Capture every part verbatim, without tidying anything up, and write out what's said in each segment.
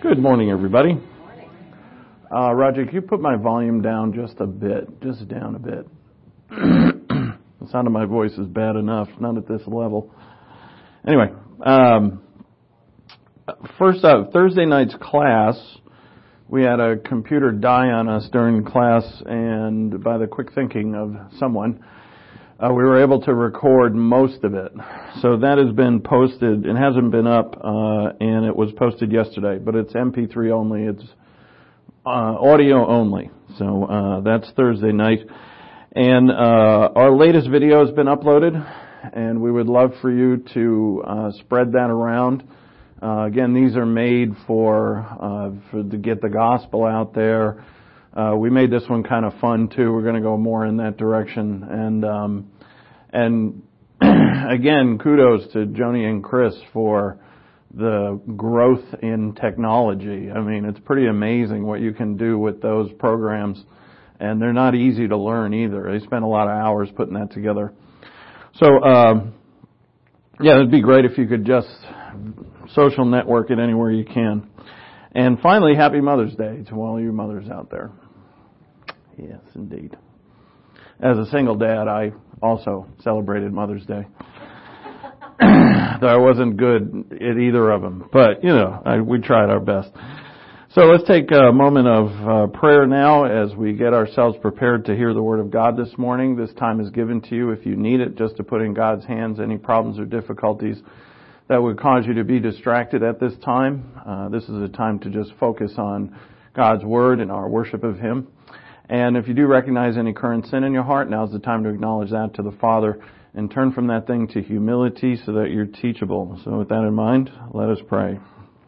Good morning, everybody. Uh, Roger, can you put my volume down just a bit, just down a bit? The sound of my voice is bad enough, not at this level. Anyway, um, first up, Thursday night's class, we had a computer die on us during class, and by the quick thinking of someone, uh, we were able to record most of it. So that has been posted. It hasn't been up, uh, and it was posted yesterday, but it's M P three only. It's uh, audio only. So uh, that's Thursday night. And uh, our latest video has been uploaded, and we would love for you to uh, spread that around. Uh, again, these are made for, uh, for to get the gospel out there. Uh, we made this one kind of fun too. We're going to go more in that direction. And um, and again, kudos to Joni and Chris for the growth in technology. I mean, it's pretty amazing what you can do with those programs. And they're not easy to learn either. They spent a lot of hours putting that together. So, um, yeah, it'd be great if you could just social network it anywhere you can. And finally, happy Mother's Day to all you mothers out there. Yes, indeed. As a single dad, I also celebrated Mother's Day. Though I wasn't good at either of them. But, you know, I, we tried our best. So let's take a moment of uh, prayer now as we get ourselves prepared to hear the Word of God this morning. This time is given to you if you need it, just to put in God's hands any problems or difficulties that would cause you to be distracted at this time. Uh, this is a time to just focus on God's Word and our worship of Him. And if you do recognize any current sin in your heart, now's the time to acknowledge that to the Father and turn from that thing to humility so that you're teachable. So with that in mind, let us pray.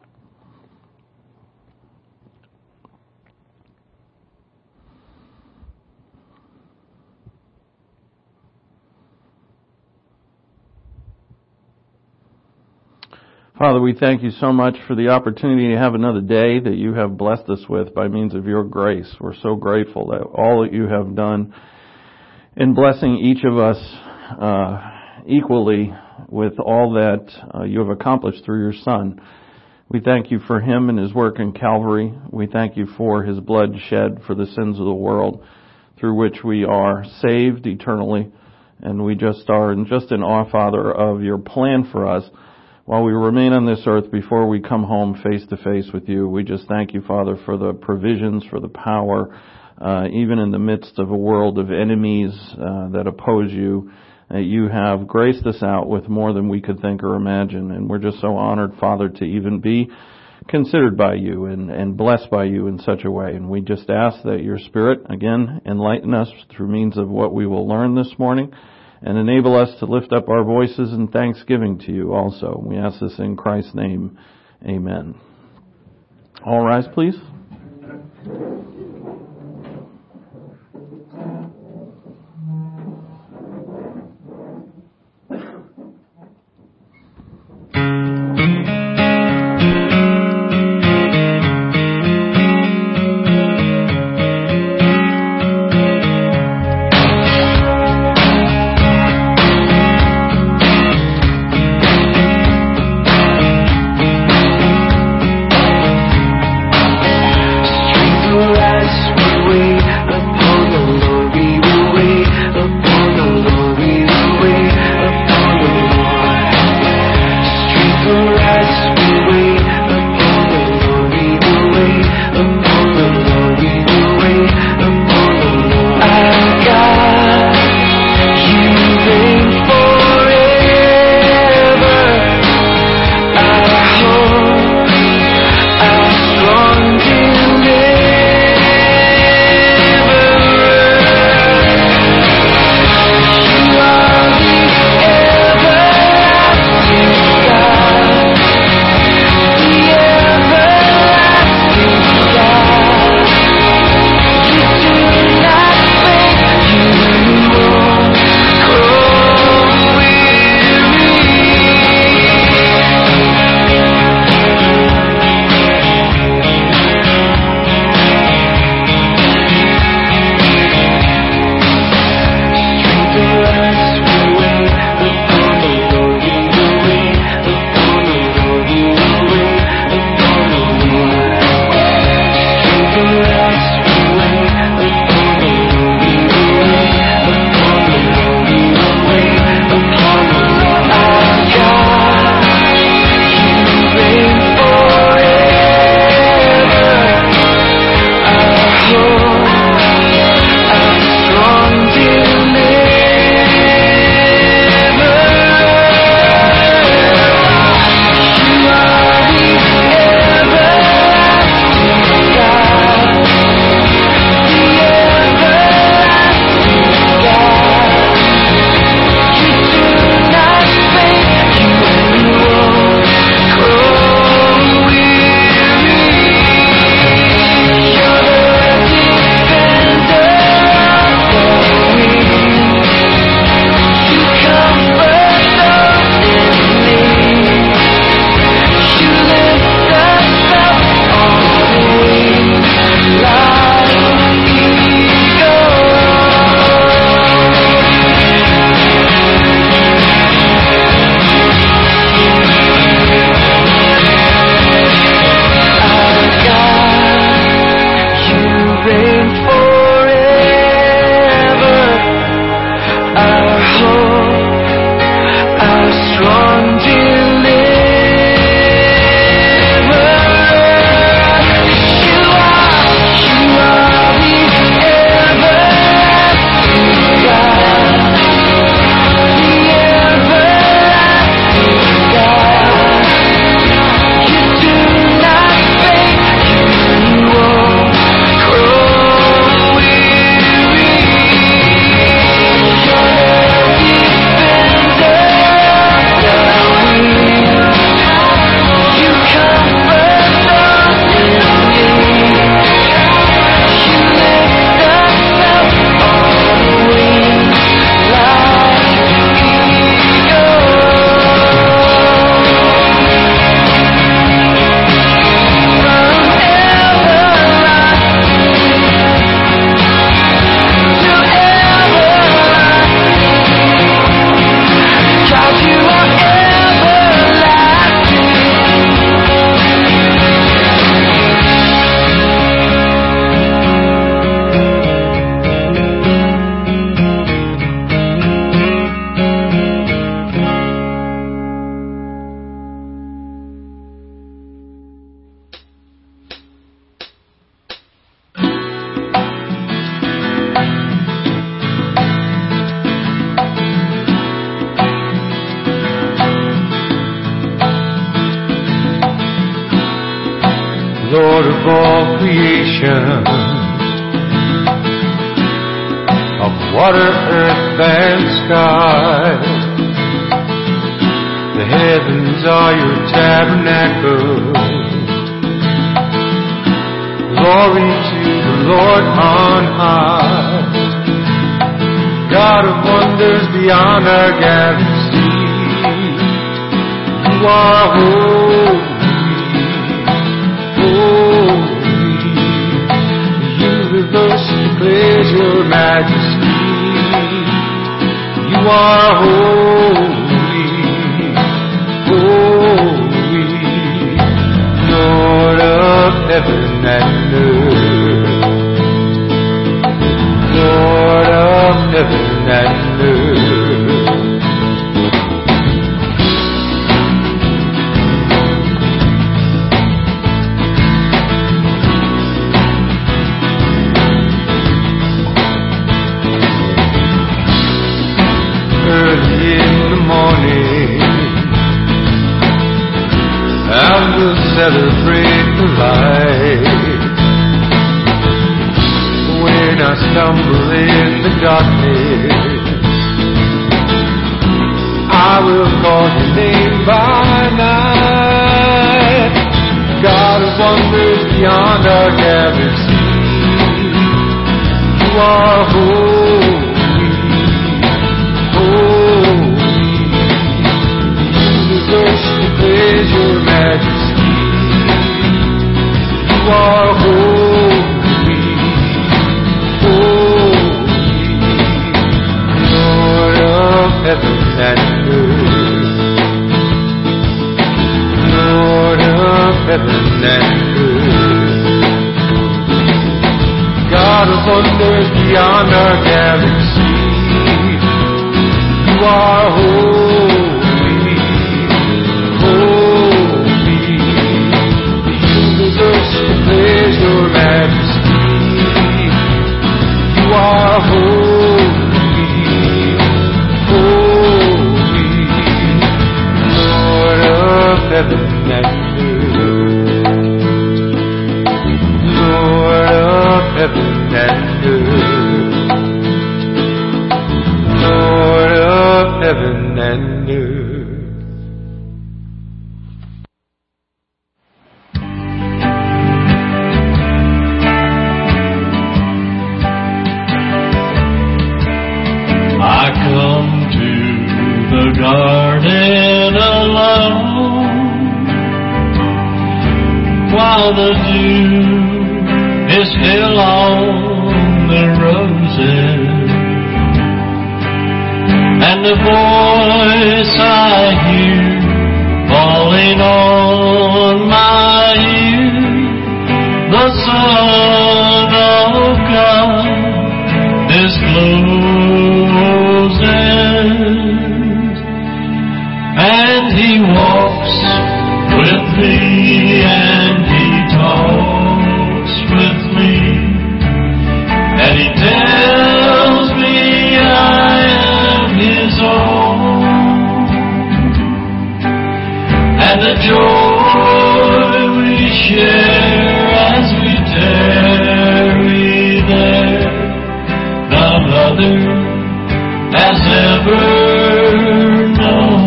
Father, we thank you so much for the opportunity to have another day that you have blessed us with by means of your grace. We're so grateful that all that you have done in blessing each of us uh, equally with all that uh, you have accomplished through your Son. We thank you for him and his work in Calvary. We thank you for his blood shed for the sins of the world, through which we are saved eternally. And we just are just in awe, Father, of your plan for us. While we remain on this earth before we come home face to face with you, we just thank you, Father, for the provisions, for the power, uh, even in the midst of a world of enemies uh, that oppose you, that you have graced us out with more than we could think or imagine. And we're just so honored, Father, to even be considered by you and, and blessed by you in such a way. And we just ask that your Spirit, again, enlighten us through means of what we will learn this morning, and enable us to lift up our voices in thanksgiving to you also. We ask this in Christ's name. Amen. All rise, please. Streets creation of water, earth, and sky. The heavens are your tabernacle. Glory to the Lord on high. God of wonders beyond our galaxy. You are holy, holy. The universe declares your majesty. You are holy, holy. Lord of heaven and earth. Lord of heaven and earth. Early in the morning, I will celebrate the light. When I stumble in the darkness, I will call your name by night. God of wonders beyond our galaxy, you are holy, holy. The universe declares your majesty. You are holy, holy. Lord of heaven and earth. Lord of heaven and earth. God of wonders beyond our galaxy. You are holy, holy. The universe declares your majesty. You are holy, holy. Lord of heaven and earth. Lord of heaven and earth. Lord of heaven and earth. I come to the garden alone while the dew is still on the roses, and the voice I hear falling on my ear, the Son of God discloses, and He walks with me and He talks with me, and He tells me I am His own, and the joy we share as we tarry there, none other has ever known.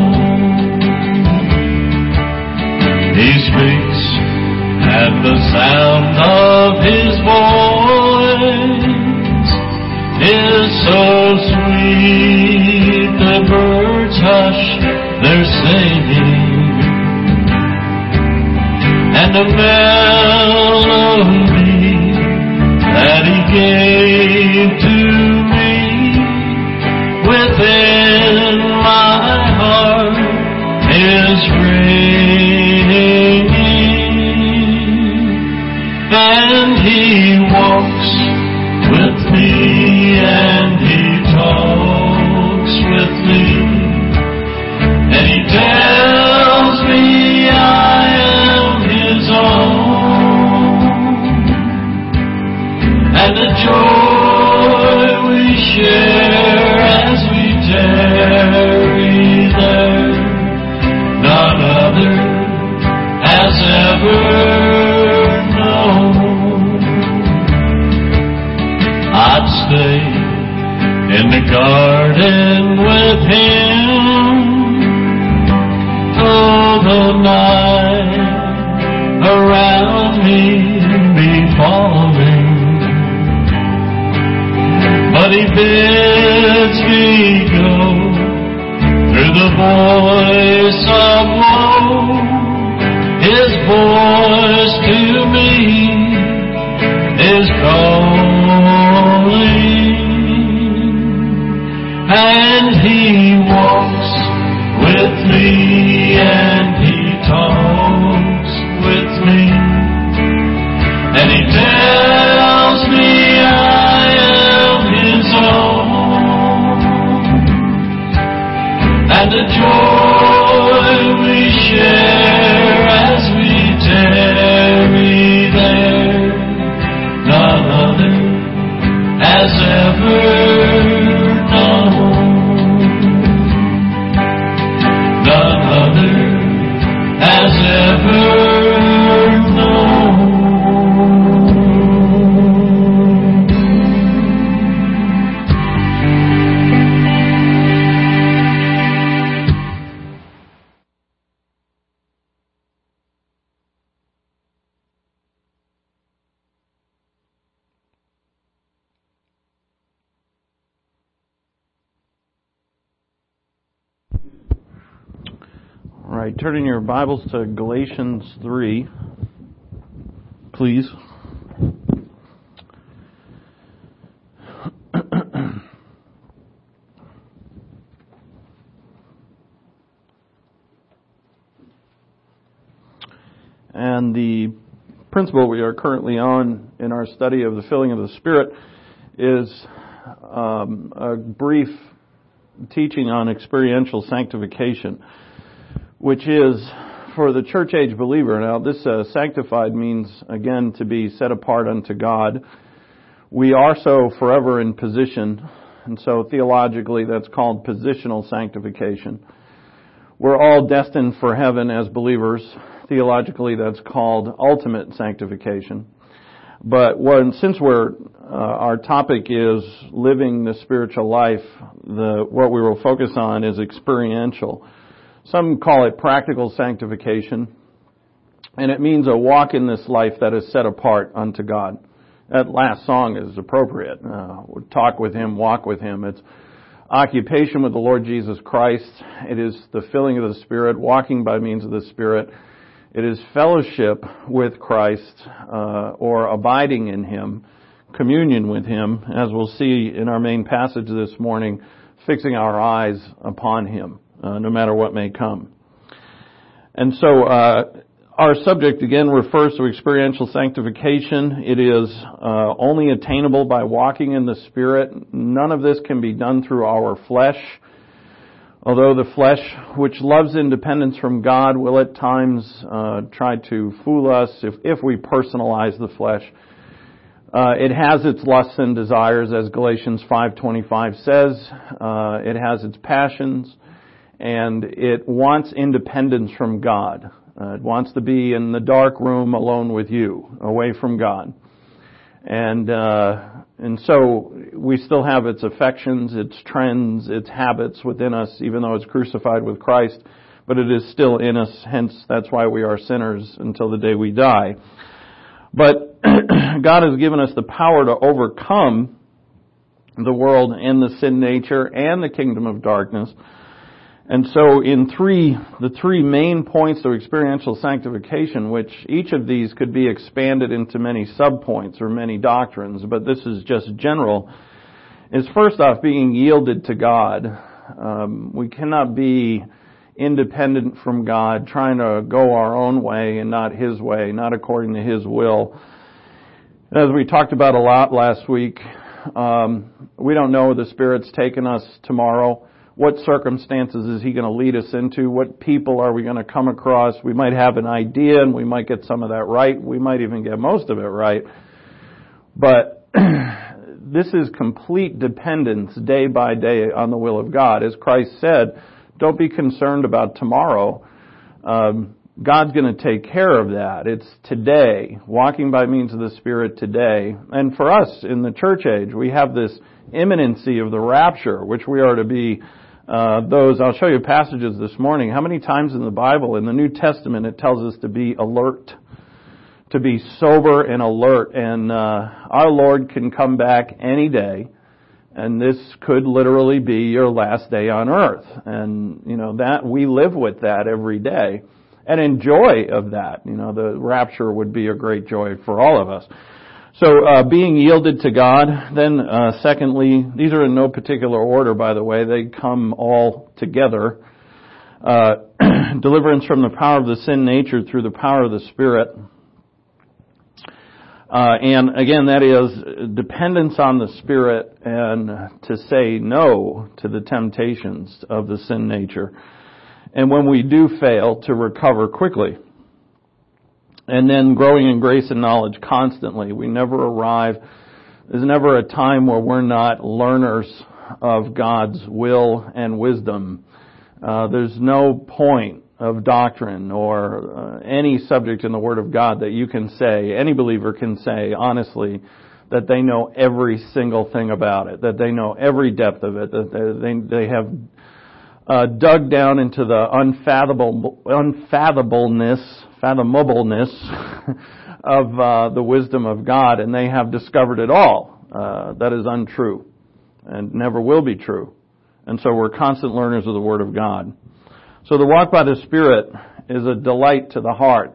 He speaks, and the sound of His voice is so sweet the birds hush their singing, and the melody that He gave to me within my heart is ringing, and He walks with me and He talks with me, and He tells me I am His own, and the joy we share as we tarry there, none other with Him, though the night around me be falling. But He bids me go through the voice of woe. His voice to me is calling, and He walks with me, and He talks with me, and He tells me I am His own, and the joy we share as we tarry there, none other has ever known, none other has ever known. All right, turning your Bibles to Galatians three, please. And the principle we are currently on in our study of the filling of the Spirit is um, a brief teaching on experiential sanctification, which is for the church age believer. Now, this uh, sanctified means, again, to be set apart unto God. We are so forever in position, and so theologically that's called positional sanctification. We're all destined for heaven as believers. Theologically that's called ultimate sanctification. But when, since we're, uh, our topic is living the spiritual life, the what we will focus on is experiential. Some call it practical sanctification, and it means a walk in this life that is set apart unto God. That last song is appropriate. Uh, talk with Him, walk with Him. It's occupation with the Lord Jesus Christ. It is the filling of the Spirit, walking by means of the Spirit. It is fellowship with Christ, uh, or abiding in Him, communion with Him, as we'll see in our main passage this morning, fixing our eyes upon Him. Uh, no matter what may come. And so uh, our subject again refers to experiential sanctification. It is uh, only attainable by walking in the Spirit. None of this can be done through our flesh. Although the flesh, which loves independence from God, will at times uh, try to fool us if, if we personalize the flesh. Uh, it has its lusts and desires, as Galatians five twenty-five says. Uh, it has its passions. And it wants independence from God. Uh, it wants to be in the dark room alone with you, away from God. And uh, and so we still have its affections, its trends, its habits within us, even though it's crucified with Christ. But it is still in us, hence that's why we are sinners until the day we die. But God has given us the power to overcome the world and the sin nature and the kingdom of darkness. And so in three, the three main points of experiential sanctification, which each of these could be expanded into many subpoints or many doctrines, but this is just general, is first off being yielded to God. Um, we cannot be independent from God, trying to go our own way and not His way, not according to His will. As we talked about a lot last week, um, we don't know where the Spirit's taken us tomorrow. What circumstances is He going to lead us into? What people are we going to come across? We might have an idea and we might get some of that right. We might even get most of it right. But this is complete dependence day by day on the will of God. As Christ said, don't be concerned about tomorrow. Um, God's going to take care of that. It's today, walking by means of the Spirit today. And for us in the church age, we have this imminency of the rapture, which we are to be uh, those. I'll show you passages this morning. How many times in the Bible, in the New Testament, it tells us to be alert, to be sober and alert. And uh, our Lord can come back any day, and this could literally be your last day on earth. And, you know, that we live with that every day and enjoy of that. You know, the rapture would be a great joy for all of us. So, uh, being yielded to God. Then, uh, secondly, these are in no particular order, by the way. They come all together. Uh, deliverance from the power of the sin nature through the power of the Spirit. Uh, and again, that is dependence on the Spirit and to say no to the temptations of the sin nature. And when we do fail, to recover quickly. And then growing in grace and knowledge constantly. We never arrive. There's never a time where we're not learners of God's will and wisdom. Uh, there's no point of doctrine or uh, any subject in the Word of God that you can say, any believer can say honestly, that they know every single thing about it, that they know every depth of it, that they, they have uh, dug down into the unfathomable, unfathomableness, fathomableness of uh, the wisdom of God, and they have discovered it all. Uh, that is untrue and never will be true. And so we're constant learners of the Word of God. So the walk by the Spirit is a delight to the heart.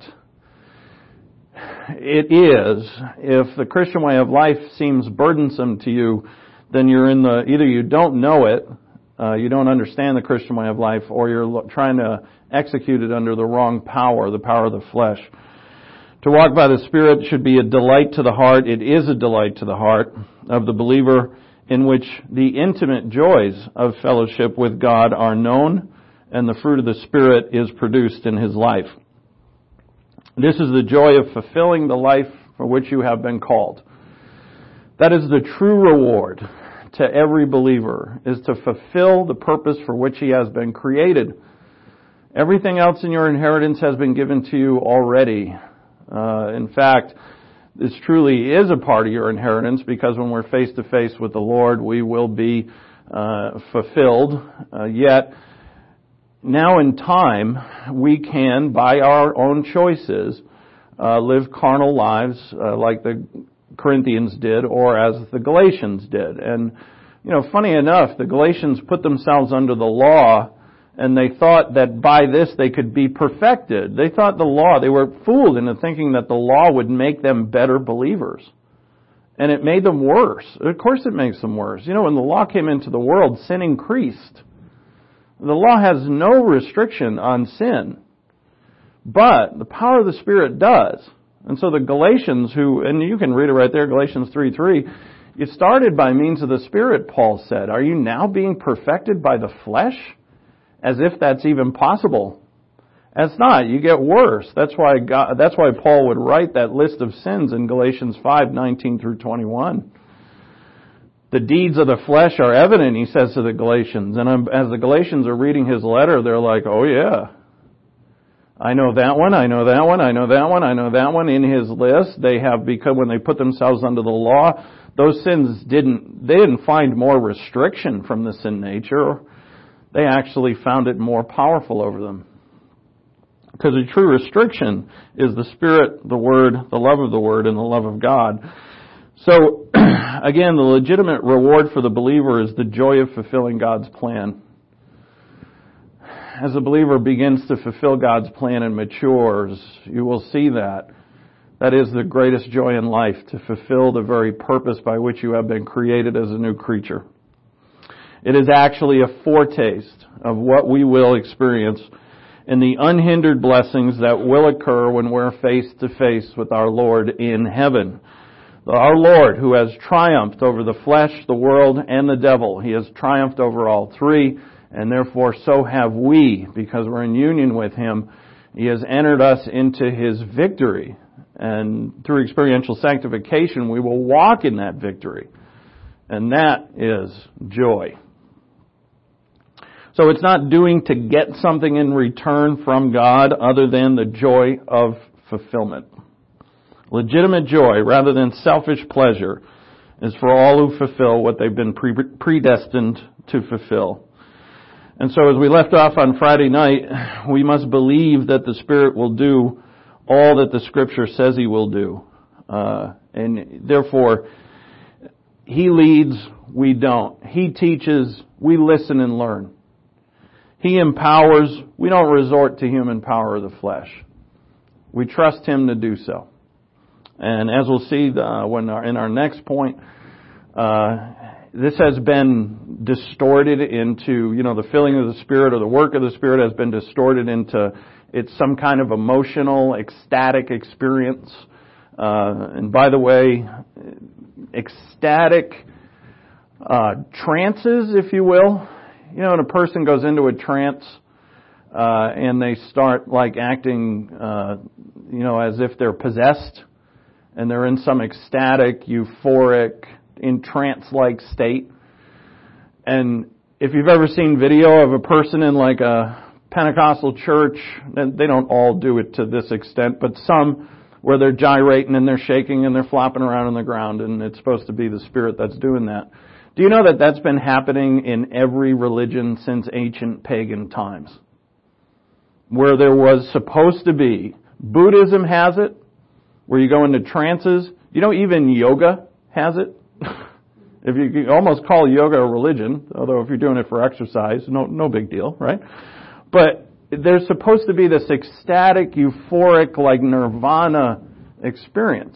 It is. If the Christian way of life seems burdensome to you, then you're in the, either you don't know it, uh, you don't understand the Christian way of life, or you're lo- trying to execute it under the wrong power, the power of the flesh. To walk by the Spirit should be a delight to the heart. It is a delight to the heart of the believer, in which the intimate joys of fellowship with God are known, and the fruit of the Spirit is produced in his life. This is the joy of fulfilling the life for which you have been called. That is the true reward to every believer, is to fulfill the purpose for which he has been created. Everything else in your inheritance has been given to you already. Uh, in fact, this truly is a part of your inheritance, because when we're face to face with the Lord, we will be uh, fulfilled. Uh, yet, now in time, we can, by our own choices, uh, live carnal lives uh, like the Corinthians did, or as the Galatians did. And, you know, funny enough, the Galatians put themselves under the law, and they thought that by this they could be perfected. They thought the law, they were fooled into thinking that the law would make them better believers. And it made them worse. Of course it makes them worse. You know, when the law came into the world, sin increased. The law has no restriction on sin, but the power of the Spirit does. And so the Galatians who, and you can read it right there, Galatians three three, it started by means of the Spirit, Paul said. Are you now being perfected by the flesh? As if that's even possible. That's not. You get worse. That's why God, that's why Paul would write that list of sins in Galatians five nineteen through twenty-one. The deeds of the flesh are evident, he says to the Galatians. And as the Galatians are reading his letter, they're like, oh yeah, I know that one, I know that one, I know that one, I know that one. In his list, they have, because when they put themselves under the law, those sins didn't, they didn't find more restriction from the sin nature. They actually found it more powerful over them. Because a true restriction is the Spirit, the Word, the love of the Word, and the love of God. So, again, the legitimate reward for the believer is the joy of fulfilling God's plan. As a believer begins to fulfill God's plan and matures, you will see that. That is the greatest joy in life, to fulfill the very purpose by which you have been created as a new creature. It is actually a foretaste of what we will experience in the unhindered blessings that will occur when we're face to face with our Lord in heaven. Our Lord, who has triumphed over the flesh, the world, and the devil. He has triumphed over all three, and therefore so have we, because we're in union with Him. He has entered us into His victory, and through experiential sanctification, we will walk in that victory. And that is joy. So it's not doing to get something in return from God other than the joy of fulfillment. Legitimate joy, rather than selfish pleasure, is for all who fulfill what they've been pre- predestined to fulfill. And so as we left off on Friday night, we must believe that the Spirit will do all that the Scripture says He will do. Uh, and therefore, He leads, we don't. He teaches, we listen and learn. He empowers, we don't resort to human power of the flesh. We trust Him to do so. And as we'll see uh, when our, in our next point, uh, this has been distorted into, you know, the filling of the Spirit or the work of the Spirit has been distorted into it's some kind of emotional, ecstatic experience. Uh, and by the way, ecstatic uh, trances, if you will. You know, when a person goes into a trance uh, and they start like acting, uh, you know, as if they're possessed, and they're in some ecstatic, euphoric, in trance-like state. And if you've ever seen video of a person in like a Pentecostal church, and they don't all do it to this extent, but some where they're gyrating and they're shaking and they're flopping around on the ground, and it's supposed to be the Spirit that's doing that. Do you know that that's been happening in every religion since ancient pagan times? Where there was supposed to be, Buddhism has it, where you go into trances. You know, even yoga has it. If you, you almost call yoga a religion, although if you're doing it for exercise, no, no big deal, right? But there's supposed to be this ecstatic, euphoric, like nirvana experience.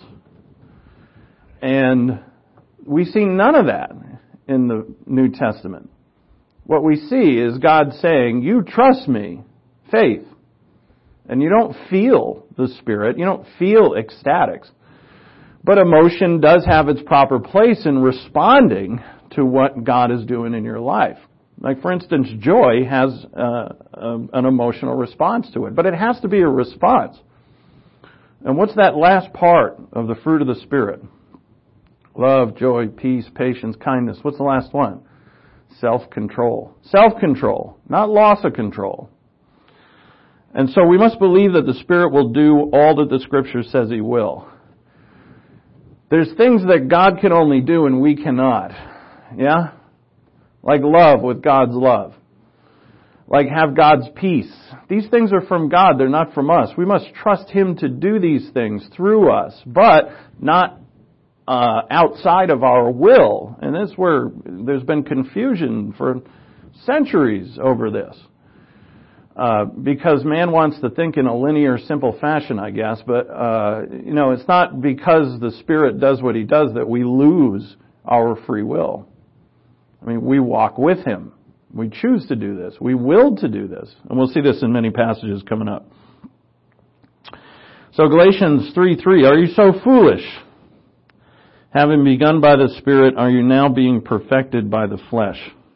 And we see none of that in the New Testament. What we see is God saying, you trust me, faith. And you don't feel the Spirit, you don't feel ecstatics. But emotion does have its proper place in responding to what God is doing in your life. Like, for instance, joy has uh, a, an emotional response to it. But it has to be a response. And what's that last part of the fruit of the Spirit? Love, joy, peace, patience, kindness. What's the last one? Self-control. Self-control, not loss of control. And so we must believe that the Spirit will do all that the Scripture says He will. There's things that God can only do and we cannot. Yeah? Like love with God's love. Like have God's peace. These things are from God, they're not from us. We must trust Him to do these things through us, but not uh, outside of our will. And that's where there's been confusion for centuries over this. Uh, because man wants to think in a linear, simple fashion, I guess. But, uh, you know, it's not because the Spirit does what He does that we lose our free will. I mean, we walk with Him. We choose to do this. We will to do this. And we'll see this in many passages coming up. So Galatians three three, are you so foolish? Having begun by the Spirit, are you now being perfected by the flesh?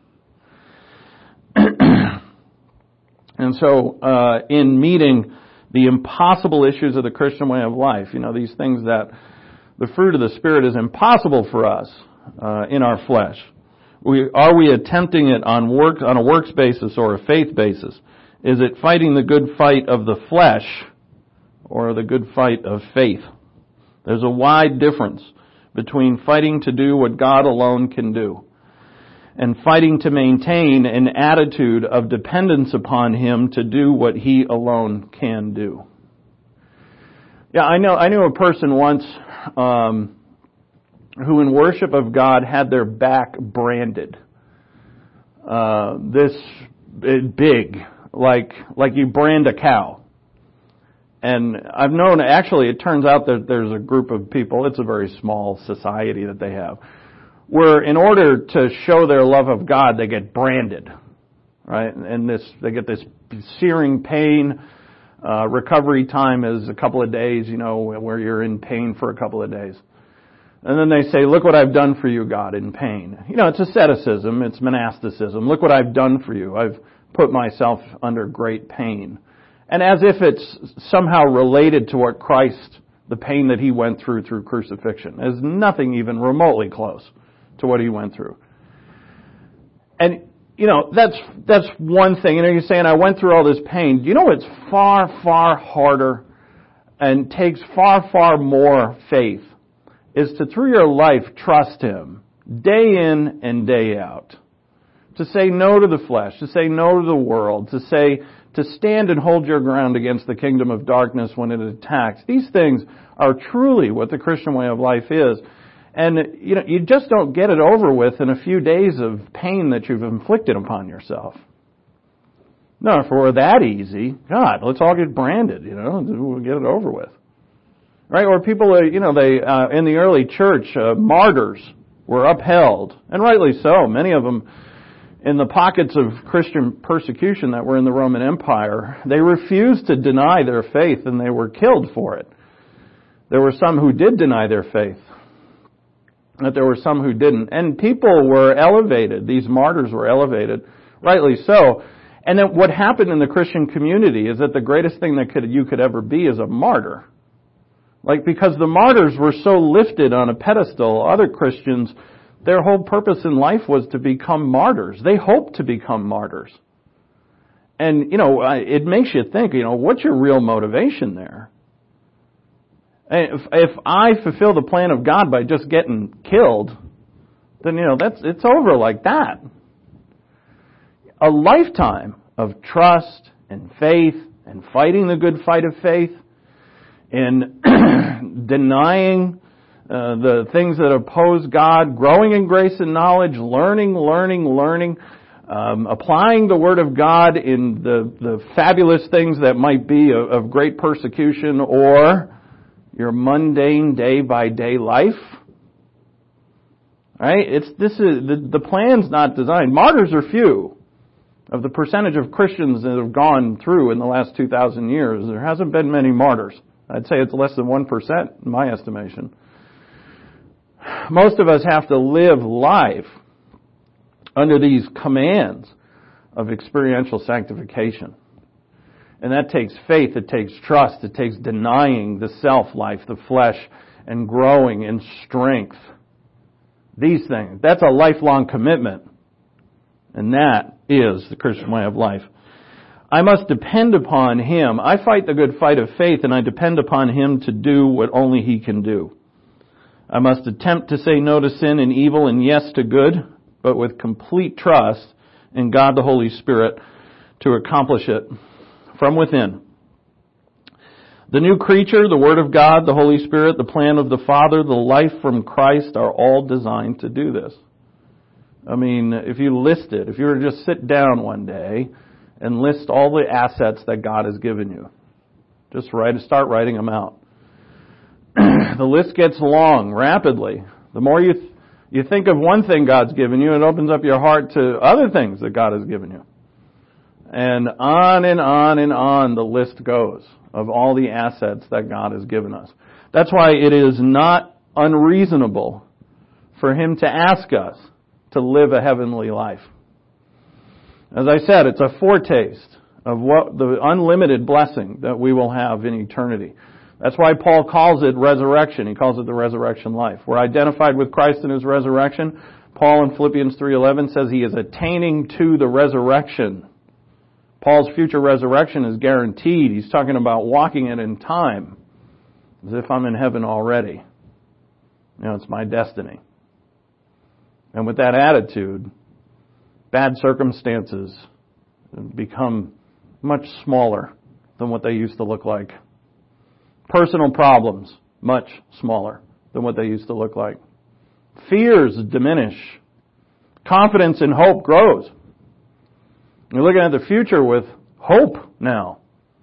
And so, uh, in meeting the impossible issues of the Christian way of life, you know, these things that the fruit of the Spirit is impossible for us, uh, in our flesh. We, are we attempting it on work, on a works basis or a faith basis? Is it fighting the good fight of the flesh or the good fight of faith? There's a wide difference between fighting to do what God alone can do and fighting to maintain an attitude of dependence upon Him to do what He alone can do. Yeah, I know. I knew a person once um, who, in worship of God, had their back branded. Uh, this big, like like you brand a cow. And I've known. Actually, it turns out that there's a group of people. It's a very small society that they have, where in order to show their love of God, they get branded, right? And this, they get this searing pain. Uh, recovery time is a couple of days, you know, where you're in pain for a couple of days. And then they say, look what I've done for you, God, in pain. You know, it's asceticism, it's monasticism. Look what I've done for you. I've put myself under great pain. And as if it's somehow related to what Christ, the pain that He went through through crucifixion. There's nothing even remotely close to what He went through. And, you know, that's that's one thing. You know, you're saying, I went through all this pain. You know what's far, far harder and takes far, far more faith is to, through your life, trust Him day in and day out. to say no to the flesh, to say no to the world, to say, to stand and hold your ground against the kingdom of darkness when it attacks. These things are truly what the Christian way of life is. And, you know, you just don't get it over with in a few days of pain that you've inflicted upon yourself. No, if it were that easy, God, let's all get branded, you know, we'll get it over with. Right? Or people, you know, they, uh, in the early church, uh, martyrs were upheld, and rightly so. Many of them, in the pockets of Christian persecution that were in the Roman Empire, they refused to deny their faith, and they were killed for it. There were some who did deny their faith, but there were some who didn't. And people were elevated. These martyrs were elevated, rightly so. And then what happened in the Christian community is that the greatest thing that could, you could ever be is a martyr. Like, because the martyrs were so lifted on a pedestal, other Christians, their whole purpose in life was to become martyrs. They hoped to become martyrs. And, you know, it makes you think, you know, what's your real motivation there? If, if I fulfill the plan of God by just getting killed, then, you know, that's, it's over like that. A lifetime of trust and faith and fighting the good fight of faith, in denying uh, the things that oppose God, growing in grace and knowledge, learning, learning, learning, um, applying the Word of God in the, the fabulous things that might be of, of great persecution, or your mundane day-by-day life. Right? It's this is the, the plan's not designed. Martyrs are few. Of the percentage of Christians that have gone through in the last two thousand years, there hasn't been many martyrs. I'd say it's less than one percent in my estimation. Most of us have to live life under these commands of experiential sanctification. And that takes faith, it takes trust, it takes denying the self-life, the flesh, and growing in strength. These things, that's a lifelong commitment. And that is the Christian way of life. I must depend upon Him. I fight the good fight of faith, and I depend upon Him to do what only He can do. I must attempt to say no to sin and evil and yes to good, but with complete trust in God the Holy Spirit to accomplish it from within. The new creature, the Word of God, the Holy Spirit, the plan of the Father, the life from Christ are all designed to do this. I mean, if you list it, if you were to just sit down one day and list all the assets that God has given you, just write, start writing them out. The list gets long rapidly. The more you th- you think of one thing God's given you, it opens up your heart to other things that God has given you. And on and on and on the list goes of all the assets that God has given us. That's why it is not unreasonable for Him to ask us to live a heavenly life. As I said, it's a foretaste of what the unlimited blessing that we will have in eternity. That's why Paul calls it resurrection. He calls it the resurrection life. We're identified with Christ in His resurrection. Paul in Philippians three eleven says he is attaining to the resurrection. Paul's future resurrection is guaranteed. He's talking about walking it in time, as if I'm in heaven already. You know, it's my destiny. And with that attitude, bad circumstances become much smaller than what they used to look like. Personal problems, much smaller than what they used to look like. Fears diminish. Confidence and hope grows. You're looking at the future with hope now.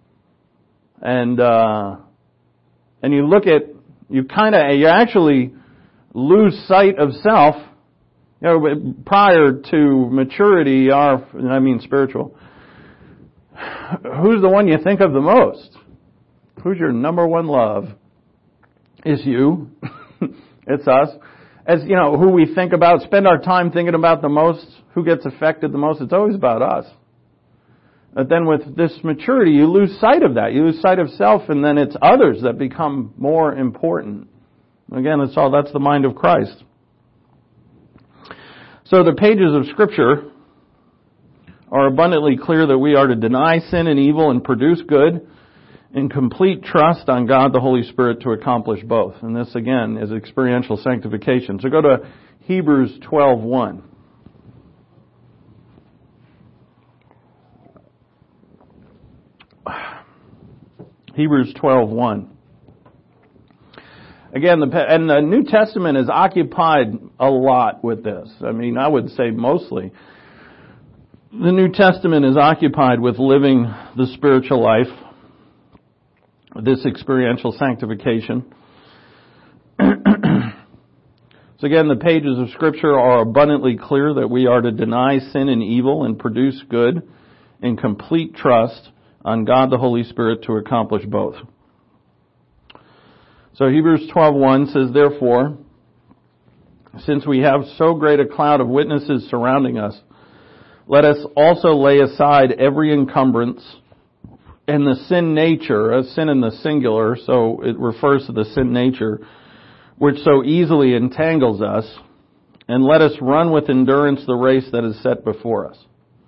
And, uh, and you look at, you kind of, you actually lose sight of self. You know, prior to maturity, our, I mean spiritual, who's the one you think of the most? Who's your number one love? It's you. It's us. As, you know, who we think about, spend our time thinking about the most, who gets affected the most, it's always about us. But then with this maturity, you lose sight of that. You lose sight of self, and then it's others that become more important. Again, it's all, that's the mind of Christ. So the pages of Scripture are abundantly clear that we are to deny sin and evil and produce good in complete trust on God the Holy Spirit to accomplish both. And this, again, is experiential sanctification. So go to Hebrews twelve one. Hebrews twelve one. Again, the, and the New Testament is occupied a lot with this. I mean, I would say mostly. The New Testament is occupied with living the spiritual life, this experiential sanctification. So again, the pages of Scripture are abundantly clear that we are to deny sin and evil and produce good in complete trust on God the Holy Spirit to accomplish both. So Hebrews twelve one says, therefore, since we have so great a cloud of witnesses surrounding us, let us also lay aside every encumbrance and the sin nature, a sin in the singular, so it refers to the sin nature, which so easily entangles us, and let us run with endurance the race that is set before us.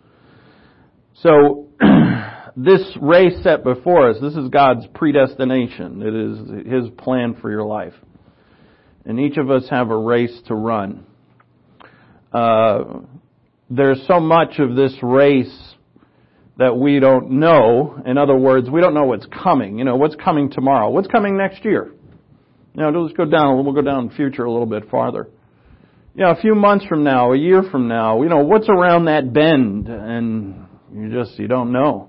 So, this race set before us, this is God's predestination. It is His plan for your life. And each of us have a race to run. Uh, there's so much of this race that we don't know. In other words, we don't know what's coming. You know, what's coming tomorrow? What's coming next year? You know, let's go down, we'll go down in the future a little bit farther. You know, a few months from now, a year from now, you know, what's around that bend? And you just, you don't know.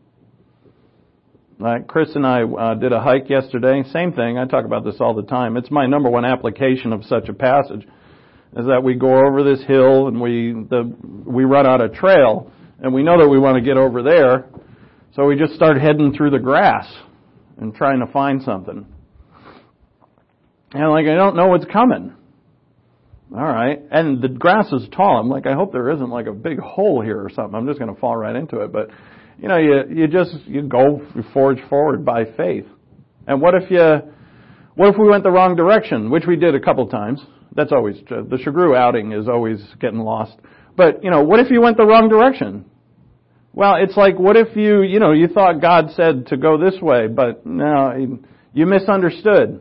Right? Chris and I uh, did a hike yesterday. Same thing. I talk about this all the time. It's my number one application of such a passage, is that we go over this hill and we the we run out of trail, and we know that we want to get over there, so we just start heading through the grass and trying to find something. And like, I don't know what's coming. All right. And the grass is tall. I'm like, I hope there isn't like a big hole here or something. I'm just going to fall right into it. But, you know, you, you just, you go, you forge forward by faith. And what if you, what if we went the wrong direction, which we did a couple times? That's always, the Chagru outing is always getting lost. But, you know, what if you went the wrong direction? Well, it's like, what if you, you know, you thought God said to go this way, but no, you misunderstood.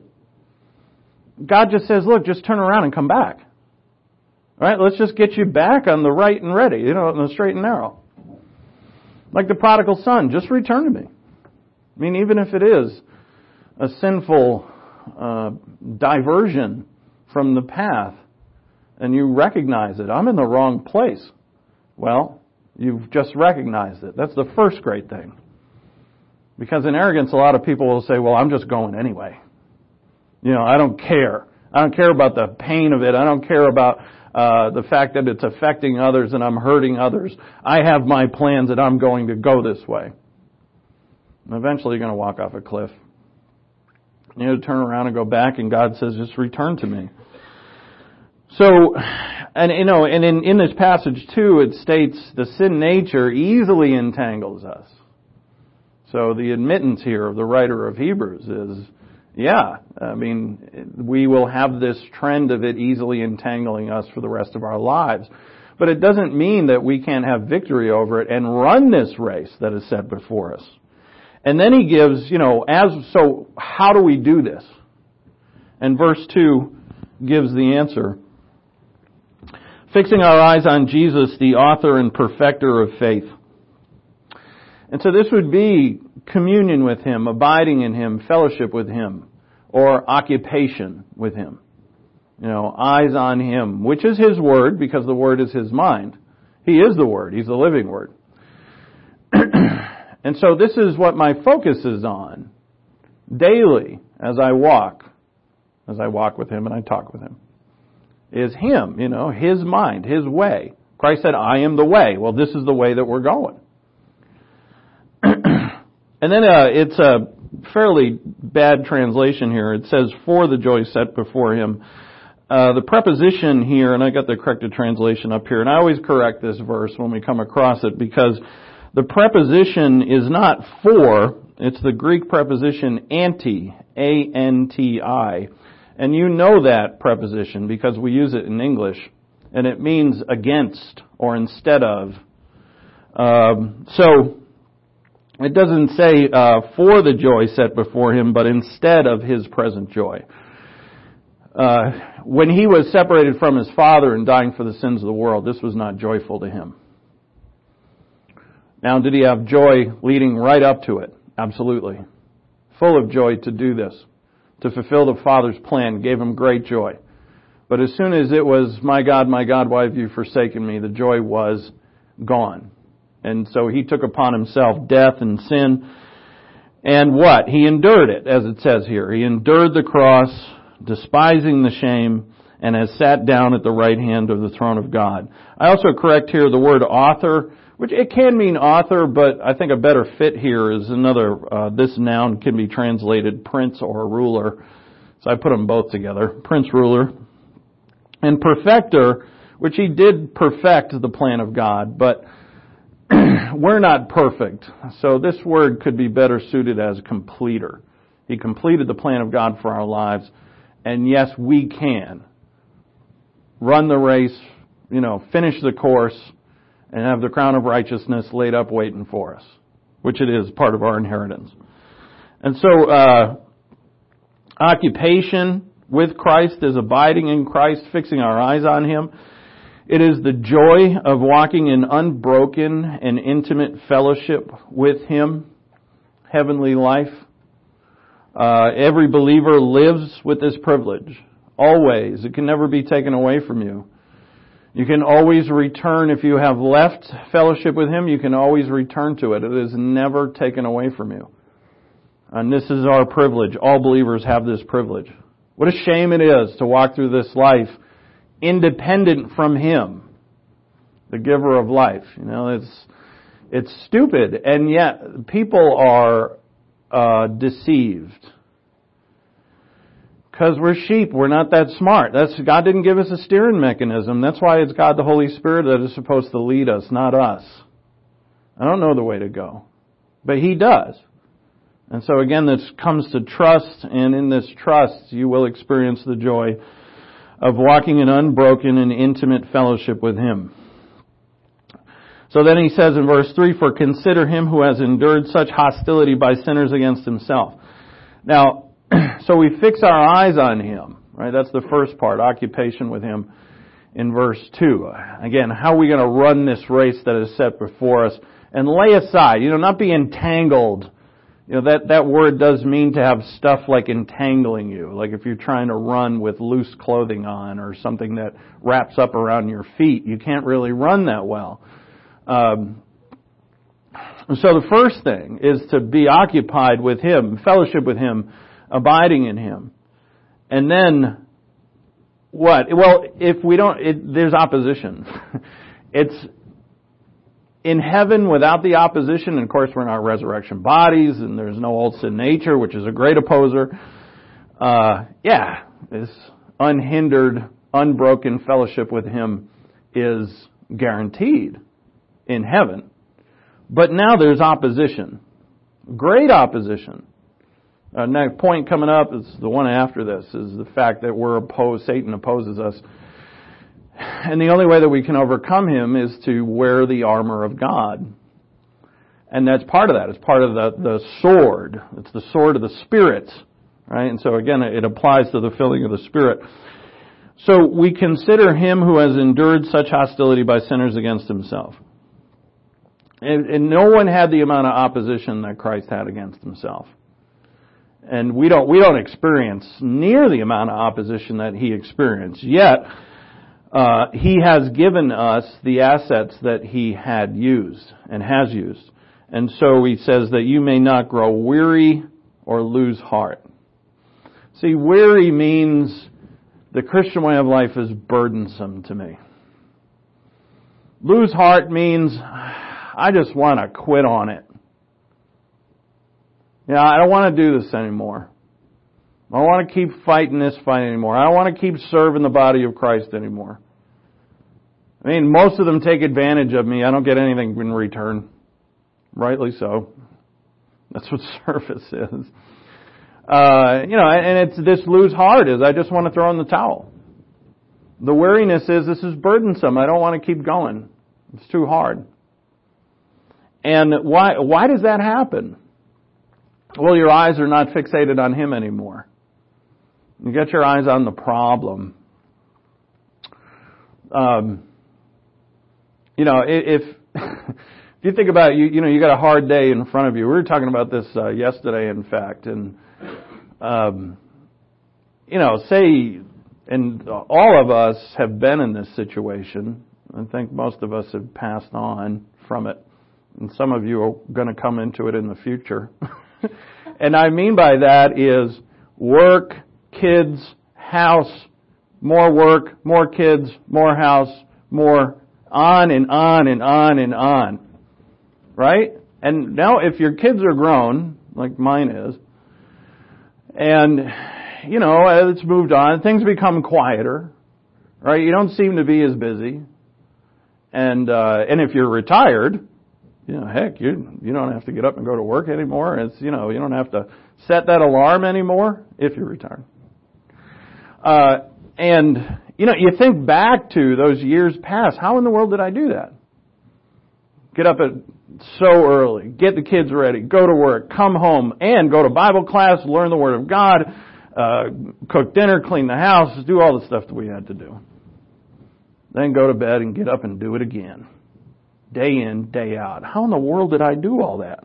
God just says, look, just turn around and come back. All right, let's just get you back on the right and ready, you know, on the straight and narrow. Like the prodigal son, just return to me. I mean, even if it is a sinful uh, diversion from the path, and you recognize it, I'm in the wrong place. Well, you've just recognized it. That's the first great thing. Because in arrogance, a lot of people will say, well, I'm just going anyway. You know, I don't care. I don't care about the pain of it. I don't care about uh, the fact that it's affecting others and I'm hurting others. I have my plans that I'm going to go this way. And eventually you're going to walk off a cliff. You know, turn around and go back, and God says, just return to me. So, and you know, and in, in this passage too, it states the sin nature easily entangles us. So the admittance here of the writer of Hebrews is, yeah, I mean, we will have this trend of it easily entangling us for the rest of our lives. But it doesn't mean that we can't have victory over it and run this race that is set before us. And then he gives, you know, as, so how do we do this? And verse two gives the answer. Fixing our eyes on Jesus, the author and perfecter of faith. And so this would be communion with Him, abiding in Him, fellowship with Him, or occupation with Him. You know, eyes on Him, which is His Word, because the Word is His mind. He is the Word. He's the living Word. And so this is what my focus is on daily as I walk, as I walk with Him and I talk with Him, is Him, you know, His mind, His way. Christ said, I am the way. Well, this is the way that we're going. And then uh, it's a fairly bad translation here. It says, for the joy set before Him. Uh, the preposition here, and I got the corrected translation up here, and I always correct this verse when we come across it, because the preposition is not for, it's the Greek preposition anti, A N T I. And you know that preposition because we use it in English, and it means against or instead of. Um, so, it doesn't say uh, for the joy set before Him, but instead of His present joy. Uh, when He was separated from His Father and dying for the sins of the world, this was not joyful to Him. Now, did He have joy leading right up to it? Absolutely. full of joy to do this, to fulfill the Father's plan, gave him great joy. But as soon as it was, my God, my God, why have you forsaken me, the joy was gone. And so he took upon himself death and sin. And what? He endured it, as it says here. He endured the cross, despising the shame, and has sat down at the right hand of the throne of God. I also correct here the word author, which it can mean author, but I think a better fit here is another, uh, this noun can be translated prince or ruler. So I put them both together. Prince, ruler. And perfecter, which he did perfect the plan of God, but we're not perfect. So this word could be better suited as completer. He completed the plan of God for our lives. And yes, we can run the race, you know, finish the course, and have the crown of righteousness laid up waiting for us, which it is part of our inheritance. And so, uh, occupation with Christ is abiding in Christ, fixing our eyes on Him. It is the joy of walking in unbroken and intimate fellowship with Him, heavenly life. Uh, every believer lives with this privilege, always. It can never be taken away from you. You can always return. If you have left fellowship with Him, you can always return to it. It is never taken away from you. And this is our privilege. All believers have this privilege. What a shame it is to walk through this life independent from Him, the giver of life. You know, it's it's stupid, and yet people are uh, deceived. Because we're sheep, we're not that smart. That's God didn't give us a steering mechanism. That's why it's God the Holy Spirit that is supposed to lead us, not us. I don't know the way to go, but He does. And so again, this comes to trust, and in this trust, you will experience the joy of walking in unbroken and intimate fellowship with Him. So then he says in verse three, for consider him who has endured such hostility by sinners against himself. Now, so we fix our eyes on Him, right? That's the first part, occupation with Him in verse two. Again, how are we going to run this race that is set before us and lay aside, you know, not be entangled. You know, that, that word does mean to have stuff like entangling you. Like if you're trying to run with loose clothing on or something that wraps up around your feet, you can't really run that well. Um, so the first thing is to be occupied with Him, fellowship with Him, abiding in Him. And then, what? Well, if we don't, it, there's opposition. It's in heaven without the opposition, and of course we're in our resurrection bodies, and there's no old sin nature, which is a great opposer. Uh, yeah, this unhindered, unbroken fellowship with Him is guaranteed in heaven. But now there's opposition. Great opposition. Uh, next point coming up is the one after this, is the fact that we're opposed, Satan opposes us. And the only way that we can overcome him is to wear the armor of God. And that's part of that. It's part of the, the sword. It's the sword of the Spirit. Right? And so again, it applies to the filling of the Spirit. So we consider him who has endured such hostility by sinners against himself. And, and no one had the amount of opposition that Christ had against himself. And we don't, we don't experience near the amount of opposition that he experienced. Yet, Uh, he has given us the assets that he had used and has used. And so he says that you may not grow weary or lose heart. See, weary means the Christian way of life is burdensome to me. Lose heart means I just want to quit on it. Yeah, I don't want to do this anymore. I don't want to keep fighting this fight anymore. I don't want to keep serving the body of Christ anymore. I mean, most of them take advantage of me. I don't get anything in return. Rightly so. That's what service is. Uh, you know, and it's this lose heart is I just want to throw in the towel. The weariness is this is burdensome. I don't want to keep going. It's too hard. And why, why does that happen? Well, your eyes are not fixated on Him anymore. You get your eyes on the problem. Um, you know, if If you think about it, you, you know, you got a hard day in front of you. We were talking about this uh, yesterday, in fact, and um, you know, say, and all of us have been in this situation. I think most of us have passed on from it, and some of you are going to come into it in the future. And I mean by that is work, kids, house, more work, more kids, more house, more on and on and on and on. Right? And now if your kids are grown, like mine is, and, you know, it's moved on, things become quieter, right? You don't seem to be as busy. And, uh, and if you're retired, you know, heck, you, you don't have to get up and go to work anymore. It's, you know, you don't have to set that alarm anymore if you're retired. Uh, and, you know, you think back to those years past, how in the world did I do that? Get up at so early, get the kids ready, go to work, come home, and go to Bible class, learn the Word of God, uh, cook dinner, clean the house, do all the stuff that we had to do. Then go to bed and get up and do it again. Day in, day out. How in the world did I do all that?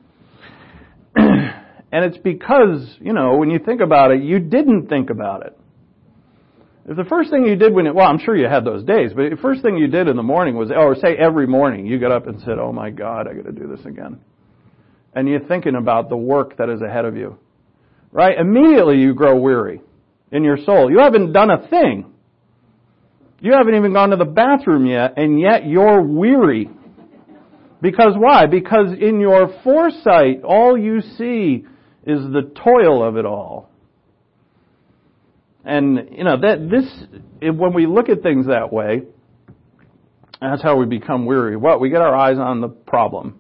And it's because, you know, when you think about it, you didn't think about it. If the first thing you did when it, well, I'm sure you had those days, but the first thing you did in the morning was, or say every morning, you got up and said, oh my God, I got to do this again. And you're thinking about the work that is ahead of you. Right? Immediately you grow weary in your soul. You haven't done a thing. You haven't even gone to the bathroom yet, and yet you're weary. Because why? Because in your foresight, all you see is the toil of it all. And, you know, that this, when we look at things that way, that's how we become weary. What? We get our eyes on the problem.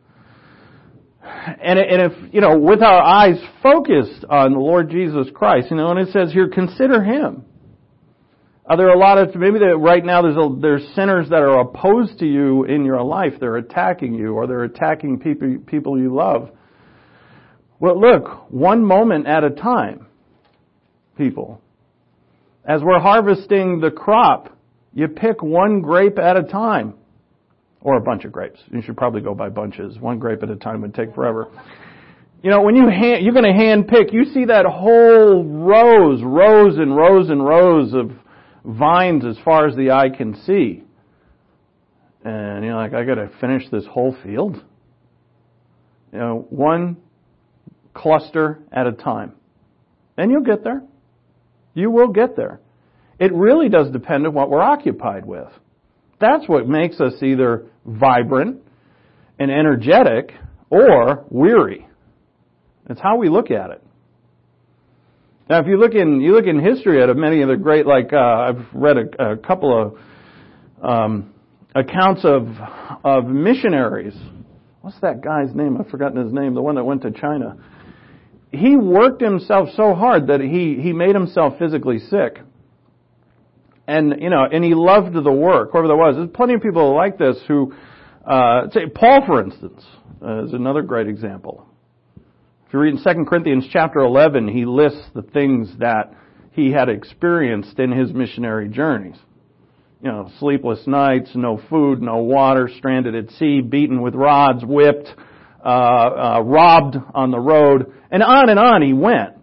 And, and if, you know, with our eyes focused on the Lord Jesus Christ, you know, and it says here, consider Him. Are there a lot of, maybe that right now there's a, there's sinners that are opposed to you in your life. They're attacking you, or they're attacking people, people you love. Well, look, one moment at a time, people. As we're harvesting the crop, you pick one grape at a time. Or a bunch of grapes. You should probably go by bunches. One grape at a time would take forever. You know, when you hand, you're going to hand pick, you see that whole rows, rows and rows and rows of vines as far as the eye can see. And you're like, I got to finish this whole field. You know, one cluster at a time. And you'll get there. You will get there. It really does depend on what we're occupied with. That's what makes us either vibrant and energetic or weary. It's how we look at it. Now, if you look in you look in history at many of the great, like uh, I've read a, a couple of um, accounts of of missionaries. What's that guy's name? I've forgotten his name. The one that went to China. He worked himself so hard that he, he made himself physically sick. And, you know, and he loved the work, whoever there was. There's plenty of people like this who, uh, say, Paul, for instance, uh, is another great example. If you read in Second Corinthians chapter eleven, he lists the things that he had experienced in his missionary journeys. You know, sleepless nights, no food, no water, stranded at sea, beaten with rods, whipped, uh, uh, robbed on the road, and on and on he went.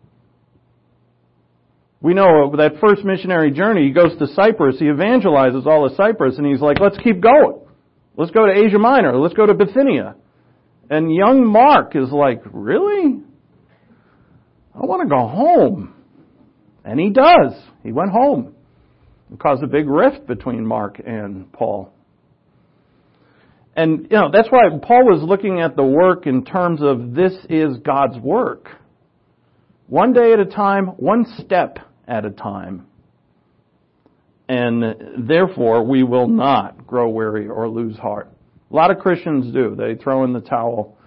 We know that first missionary journey, he goes to Cyprus, he evangelizes all of Cyprus, and he's like, let's keep going. Let's go to Asia Minor. Let's go to Bithynia. And young Mark is like, really? I want to go home. And he does. He went home. It caused a big rift between Mark and Paul. And, you know, that's why Paul was looking at the work in terms of this is God's work. One day at a time, one step at a time. And therefore, we will not grow weary or lose heart. A lot of Christians do. They throw in the towel.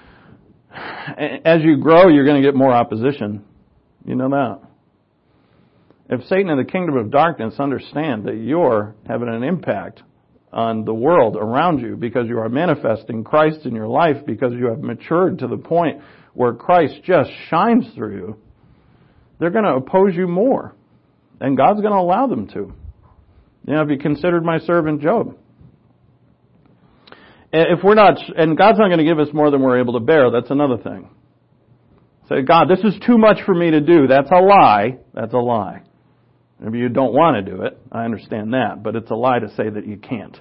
As you grow, you're going to get more opposition. You know that. If Satan and the kingdom of darkness understand that you're having an impact on the world around you because you are manifesting Christ in your life, because you have matured to the point where Christ just shines through you, they're going to oppose you more. And God's going to allow them to. You know, have you considered my servant Job? if we're not, and God's not going to give us more than we're able to bear, that's another thing. Say, God, this is too much for me to do. That's a lie. That's a lie. Maybe you don't want to do it. I understand that. But it's a lie to say that you can't.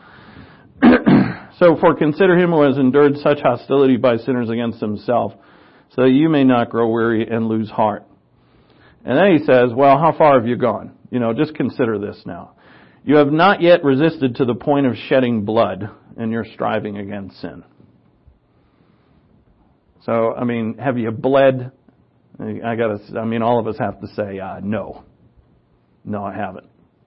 So, for consider him who has endured such hostility by sinners against himself, so that you may not grow weary and lose heart. And then he says, well, how far have you gone? You know, just consider this now. You have not yet resisted to the point of shedding blood in your striving against sin. So, I mean, have you bled? I gotta, I mean, all of us have to say, uh, no. No, I haven't.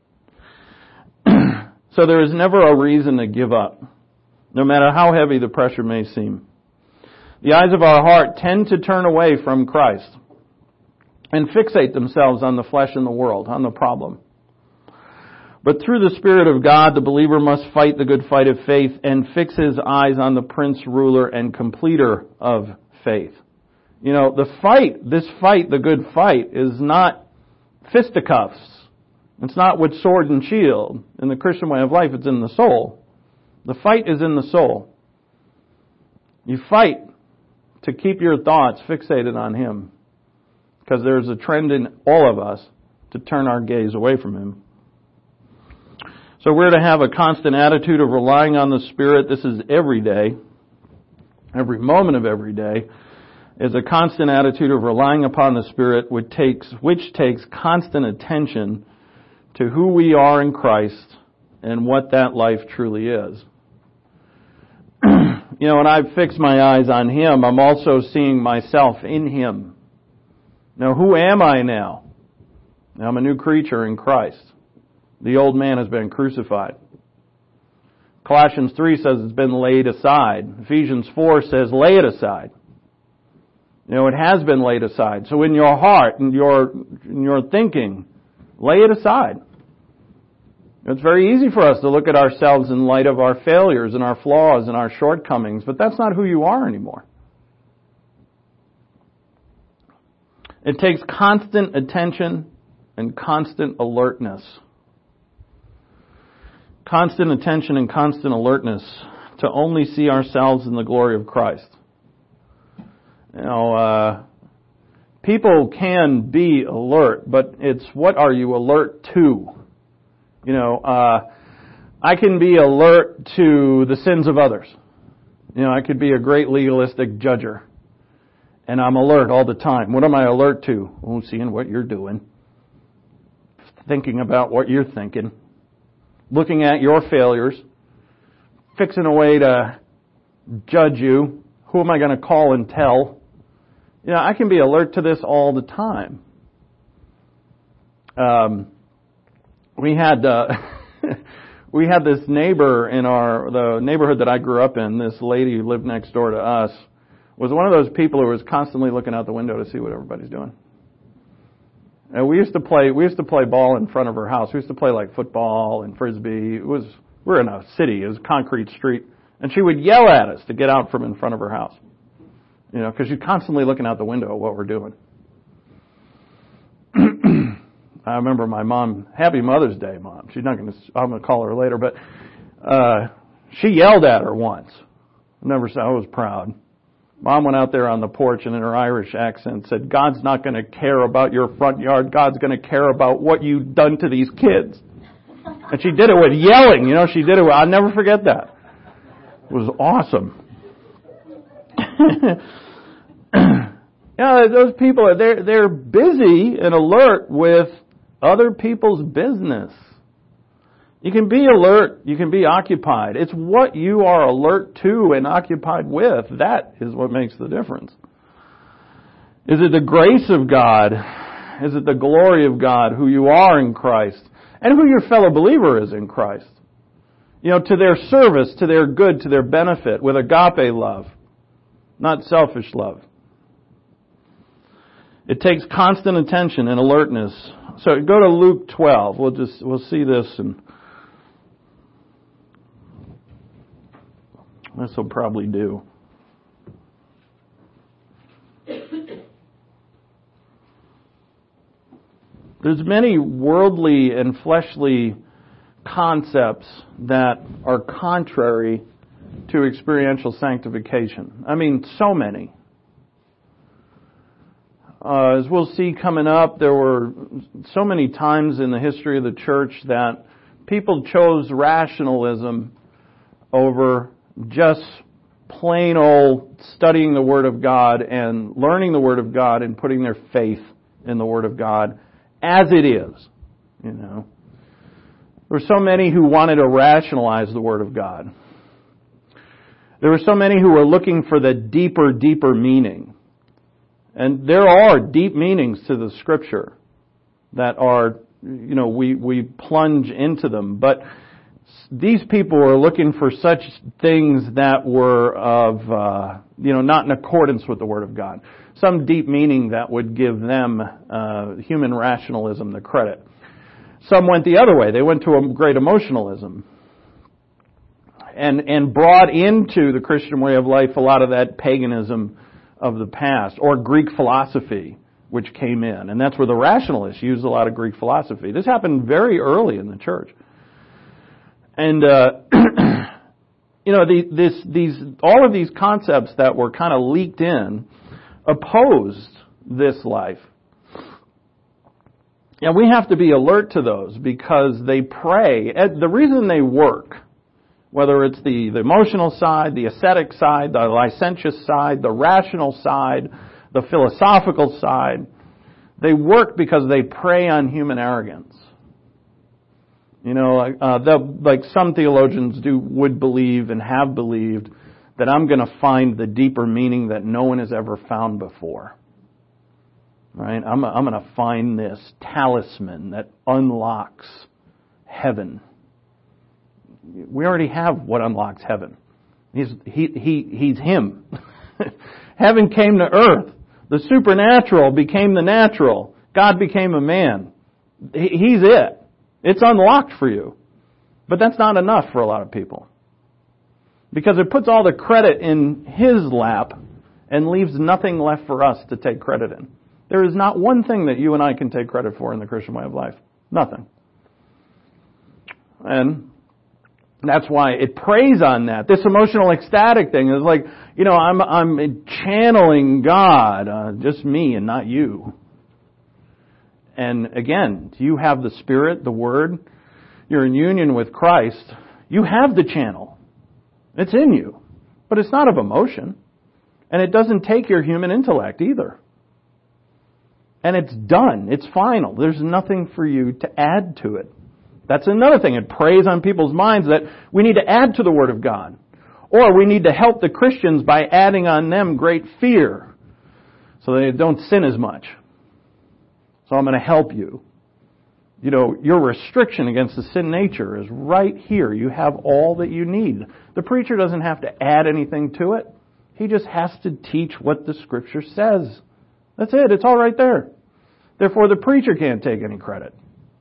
So there is never a reason to give up, no matter how heavy the pressure may seem. The eyes of our heart tend to turn away from Christ and fixate themselves on the flesh and the world, on the problem. But through the Spirit of God, the believer must fight the good fight of faith and fix his eyes on the Prince, Ruler, and Completer of faith. You know, the fight, this fight, the good fight, is not fisticuffs. It's not with sword and shield. In the Christian way of life, it's in the soul. The fight is in the soul. You fight to keep your thoughts fixated on Him, because there's a trend in all of us to turn our gaze away from Him. So we're to have a constant attitude of relying on the Spirit. This is every day. Every moment of every day is a constant attitude of relying upon the Spirit, which takes, which takes constant attention to who we are in Christ and what that life truly is. You know, when I fix my eyes on Him, I'm also seeing myself in Him. Now, who am I now? I'm a new creature in Christ. The old man has been crucified. Colossians three says it's been laid aside. Ephesians four says lay it aside. You know, it has been laid aside. So in your heart, in your, in your thinking, lay it aside. It's very easy for us to look at ourselves in light of our failures and our flaws and our shortcomings, but that's not who you are anymore. It takes constant attention and constant alertness. Constant attention and constant alertness to only see ourselves in the glory of Christ. You know, uh, people can be alert, but it's what are you alert to? You know, uh, I can be alert to the sins of others. You know, I could be a great legalistic judger, and I'm alert all the time. What am I alert to? Oh, seeing what you're doing, thinking about what you're thinking, looking at your failures, fixing a way to judge you. Who am I going to call and tell? You know, I can be alert to this all the time. Um, we had uh, we had this neighbor in our the neighborhood that I grew up in. This lady who lived next door to us was one of those people who was constantly looking out the window to see what everybody's doing. And we used to play we used to play ball in front of her house. We used to play like football and frisbee. It was we're in a city. It was a concrete street, and she would yell at us to get out from in front of her house. You know, because she's constantly looking out the window at what we're doing. I remember my mom, Happy Mother's Day, Mom. She's not going to, I'm going to call her later, but uh, she yelled at her once. I never said, I was proud. Mom went out there on the porch and in her Irish accent said, God's not going to care about your front yard. God's going to care about what you've done to these kids. And she did it with yelling. You know, she did it with, I'll never forget that. It was awesome. Yeah, those people, they're, they're busy and alert with other people's business. You can be alert, you can be occupied. It's what you are alert to and occupied with. That is what makes the difference. Is it the grace of God? Is it the glory of God, who you are in Christ, and who your fellow believer is in Christ? You know, to their service, to their good, to their benefit, with agape love, not selfish love. It takes constant attention and alertness. So go to Luke twelve. We'll just we'll see this, and this will probably do. There's many worldly and fleshly concepts that are contrary to experiential sanctification. I mean, so many. Uh, as we'll see coming up, there were so many times in the history of the church that people chose rationalism over just plain old studying the Word of God and learning the Word of God and putting their faith in the Word of God as it is. You know, there were so many who wanted to rationalize the Word of God. There were so many who were looking for the deeper, deeper meaning. And there are deep meanings to the Scripture that are, you know, we, we plunge into them. But these people were looking for such things that were of, uh, you know, not in accordance with the Word of God. Some deep meaning that would give them uh, human rationalism the credit. Some went the other way. They went to a great emotionalism. And, and brought into the Christian way of life a lot of that paganism of the past, or Greek philosophy, which came in. And that's where the rationalists used a lot of Greek philosophy. This happened very early in the church. And, uh, you know, the, this, these, all of these concepts that were kind of leaked in opposed this life. And we have to be alert to those because they prey. The reason they work, whether it's the, the emotional side, the ascetic side, the licentious side, the rational side, the philosophical side, they work because they prey on human arrogance. You know, uh, like some theologians do would believe and have believed that I'm going to find the deeper meaning that no one has ever found before. Right? I'm, I'm going to find this talisman that unlocks heaven. We already have what unlocks heaven. He's, he, he, he's Him. Heaven came to earth. The supernatural became the natural. God became a man. He, he's it. It's unlocked for you. But that's not enough for a lot of people. Because it puts all the credit in His lap and leaves nothing left for us to take credit in. There is not one thing that you and I can take credit for in the Christian way of life. Nothing. And that's why it preys on that. This emotional ecstatic thing is like, you know, I'm I'm channeling God, uh, just me and not you. And again, you have the Spirit, the Word. You're in union with Christ. You have the channel. It's in you. But it's not of emotion. And it doesn't take your human intellect either. And it's done. It's final. There's nothing for you to add to it. That's another thing. It preys on people's minds that we need to add to the Word of God. Or we need to help the Christians by adding on them great fear so they don't sin as much. So I'm going to help you. You know, your restriction against the sin nature is right here. You have all that you need. The preacher doesn't have to add anything to it. He just has to teach what the Scripture says. That's it. It's all right there. Therefore, the preacher can't take any credit.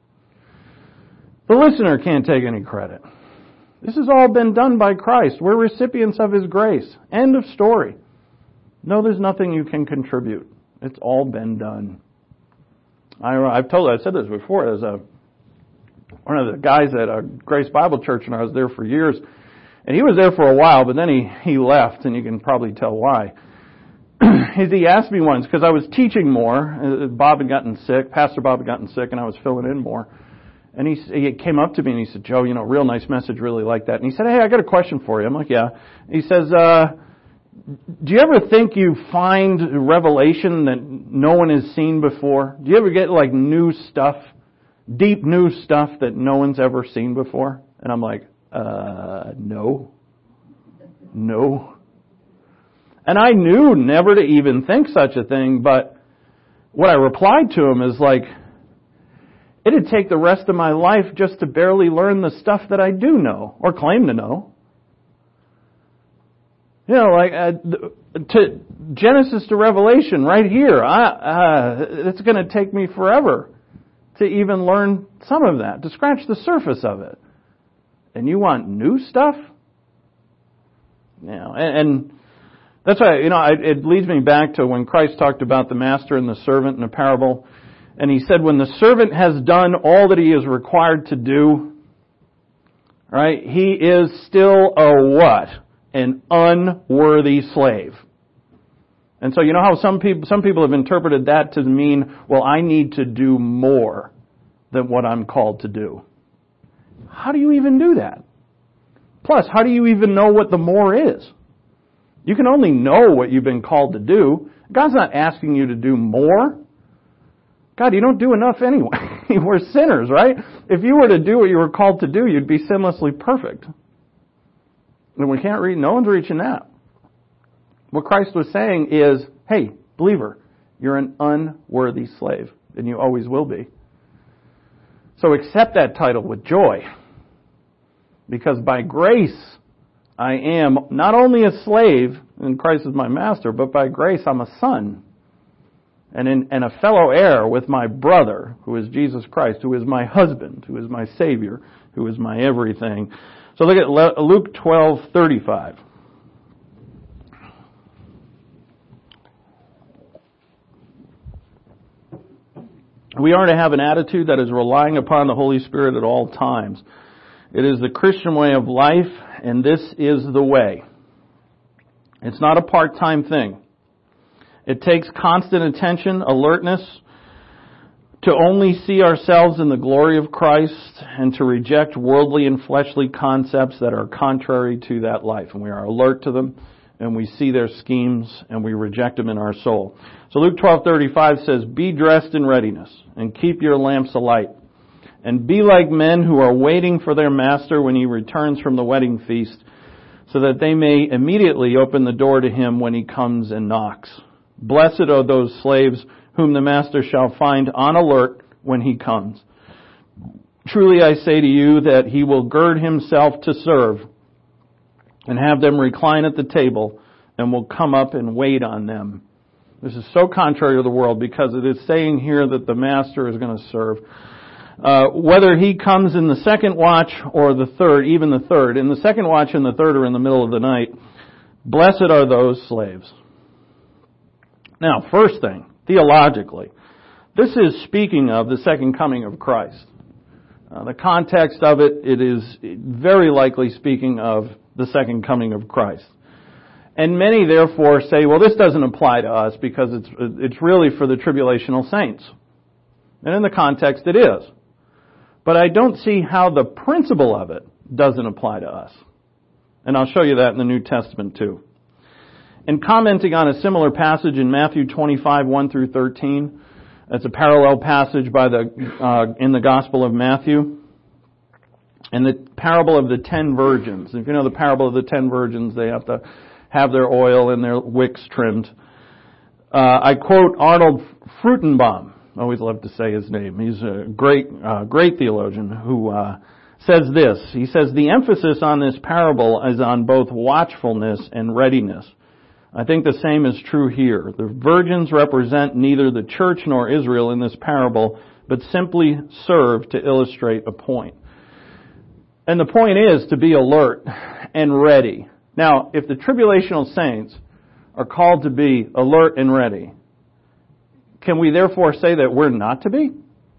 The listener can't take any credit. This has all been done by Christ. We're recipients of His grace. End of story. No, there's nothing you can contribute. It's all been done. I, I've told I said this before. There's a one of the guys at a Grace Bible Church, and I was there for years. And he was there for a while, but then he, he left, and you can probably tell why. He asked me once, because I was teaching more. Bob had gotten sick. Pastor Bob had gotten sick, and I was filling in more. And he, he came up to me and he said, Joe, you know, real nice message, really like that. And he said, hey, I got a question for you. I'm like, yeah. He says, uh, do you ever think you find revelation that no one has seen before? Do you ever get like new stuff, deep new stuff that no one's ever seen before? And I'm like, uh, no. No. And I knew never to even think such a thing, but what I replied to him is like, it'd take the rest of my life just to barely learn the stuff that I do know, or claim to know. You know, like, uh, to Genesis to Revelation, right here, I, uh, it's going to take me forever to even learn some of that, to scratch the surface of it. And you want new stuff? You know, and, and that's why, you know, it leads me back to when Christ talked about the master and the servant in a parable. And He said, when the servant has done all that he is required to do, right, he is still a what? an unworthy slave. And so you know how some people some people have interpreted that to mean, well, I need to do more than what I'm called to do. How do you even do that? Plus, how do you even know what the more is? You can only know what you've been called to do. God's not asking you to do more. God, you don't do enough anyway. We're sinners, right? If you were to do what you were called to do, you'd be sinlessly perfect. And we can't read, no one's reaching that. What Christ was saying is, hey, believer, you're an unworthy slave, and you always will be. So accept that title with joy, because by grace I am not only a slave, and Christ is my master, but by grace I'm a son, and, in, and a fellow heir with my brother, who is Jesus Christ, who is my husband, who is my Savior, who is my everything. So look at Luke twelve thirty-five. We are to have an attitude that is relying upon the Holy Spirit at all times. It is the Christian way of life, and this is the way. It's not a part-time thing. It takes constant attention, alertness, to only see ourselves in the glory of Christ and to reject worldly and fleshly concepts that are contrary to that life. And we are alert to them, and we see their schemes, and we reject them in our soul. So Luke twelve thirty-five says, "Be dressed in readiness, and keep your lamps alight, and be like men who are waiting for their master when he returns from the wedding feast, so that they may immediately open the door to him when he comes and knocks. Blessed are those slaves whom the master shall find on alert when he comes. Truly I say to you that he will gird himself to serve, and have them recline at the table, and will come up and wait on them." This is so contrary to the world, because it is saying here that the master is going to serve. Uh, whether he comes in the second watch or the third, even the third. In the second watch and the third are in the middle of the night. Blessed are those slaves. Now, first thing, theologically, this is speaking of the second coming of Christ. Uh, the context of it, it is very likely speaking of the second coming of Christ. And many therefore say, well, this doesn't apply to us because it's it's really for the tribulational saints. And in the context it is. But I don't see how the principle of it doesn't apply to us. And I'll show you that in the New Testament too. And commenting on a similar passage in Matthew twenty-five, one through thirteen, that's a parallel passage by the uh, in the Gospel of Matthew. And the parable of the ten virgins. If you know the parable of the ten virgins, they have to have their oil and their wicks trimmed. Uh, I quote Arnold Fruchtenbaum. I always love to say his name. He's a great, uh, great theologian who uh, says this. He says, "The emphasis on this parable is on both watchfulness and readiness. I think the same is true here. The virgins represent neither the church nor Israel in this parable, but simply serve to illustrate a point." And the point is to be alert and ready. Now, if the tribulational saints are called to be alert and ready, can we therefore say that we're not to be? You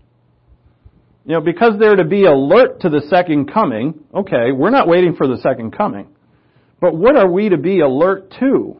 know, because they're to be alert to the second coming, okay, we're not waiting for the second coming. But what are we to be alert to?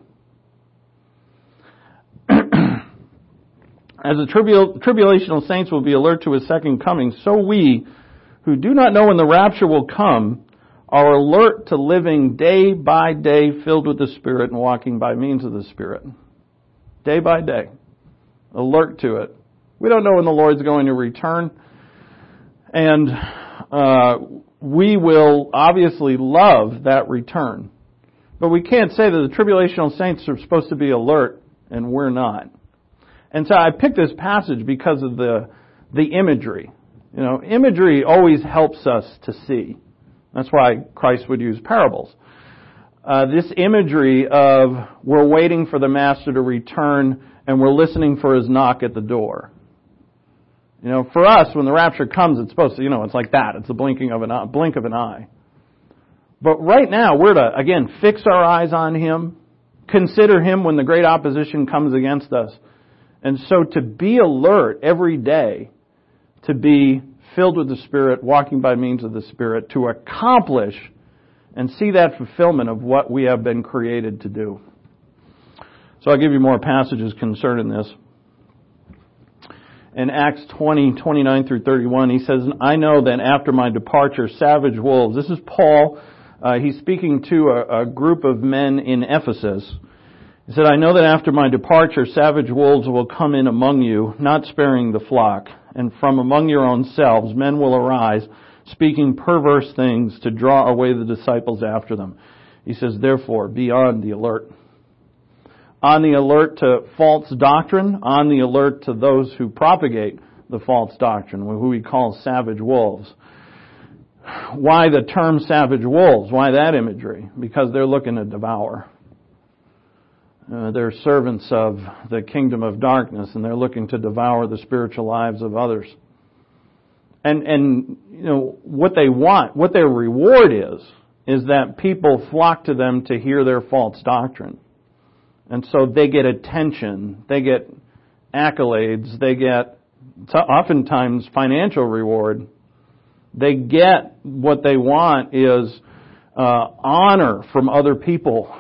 As the tribul- tribulational saints will be alert to his second coming, so we, who do not know when the rapture will come, are alert to living day by day filled with the Spirit and walking by means of the Spirit. Day by day. Alert to it. We don't know when the Lord's going to return. And uh, we will obviously love that return. But we can't say that the tribulational saints are supposed to be alert and we're not. And so I picked this passage because of the the imagery. You know, imagery always helps us to see. That's why Christ would use parables. Uh, this imagery of we're waiting for the Master to return and we're listening for his knock at the door. You know, for us, when the rapture comes, it's supposed to, you know, it's like that. It's a blinking of an eye, blink of an eye. But right now, we're to, again, fix our eyes on him, consider him when the great opposition comes against us. And so to be alert every day, to be filled with the Spirit, walking by means of the Spirit, to accomplish and see that fulfillment of what we have been created to do. So I'll give you more passages concerning this. In Acts twenty, twenty-nine through thirty-one, he says, I know that after my departure, savage wolves, this is Paul, uh, he's speaking to a, a group of men in Ephesus. He said, I know that after my departure, savage wolves will come in among you, not sparing the flock. And from among your own selves, men will arise, speaking perverse things to draw away the disciples after them. He says, therefore, be on the alert. On the alert to false doctrine, on the alert to those who propagate the false doctrine, who we call savage wolves. Why the term savage wolves? Why that imagery? Because they're looking to devour. Uh, they're servants of the kingdom of darkness, and they're looking to devour the spiritual lives of others. And, and you know, what they want, what their reward is, is that people flock to them to hear their false doctrine. And so they get attention, they get accolades, they get oftentimes financial reward. They get what they want is uh, honor from other people.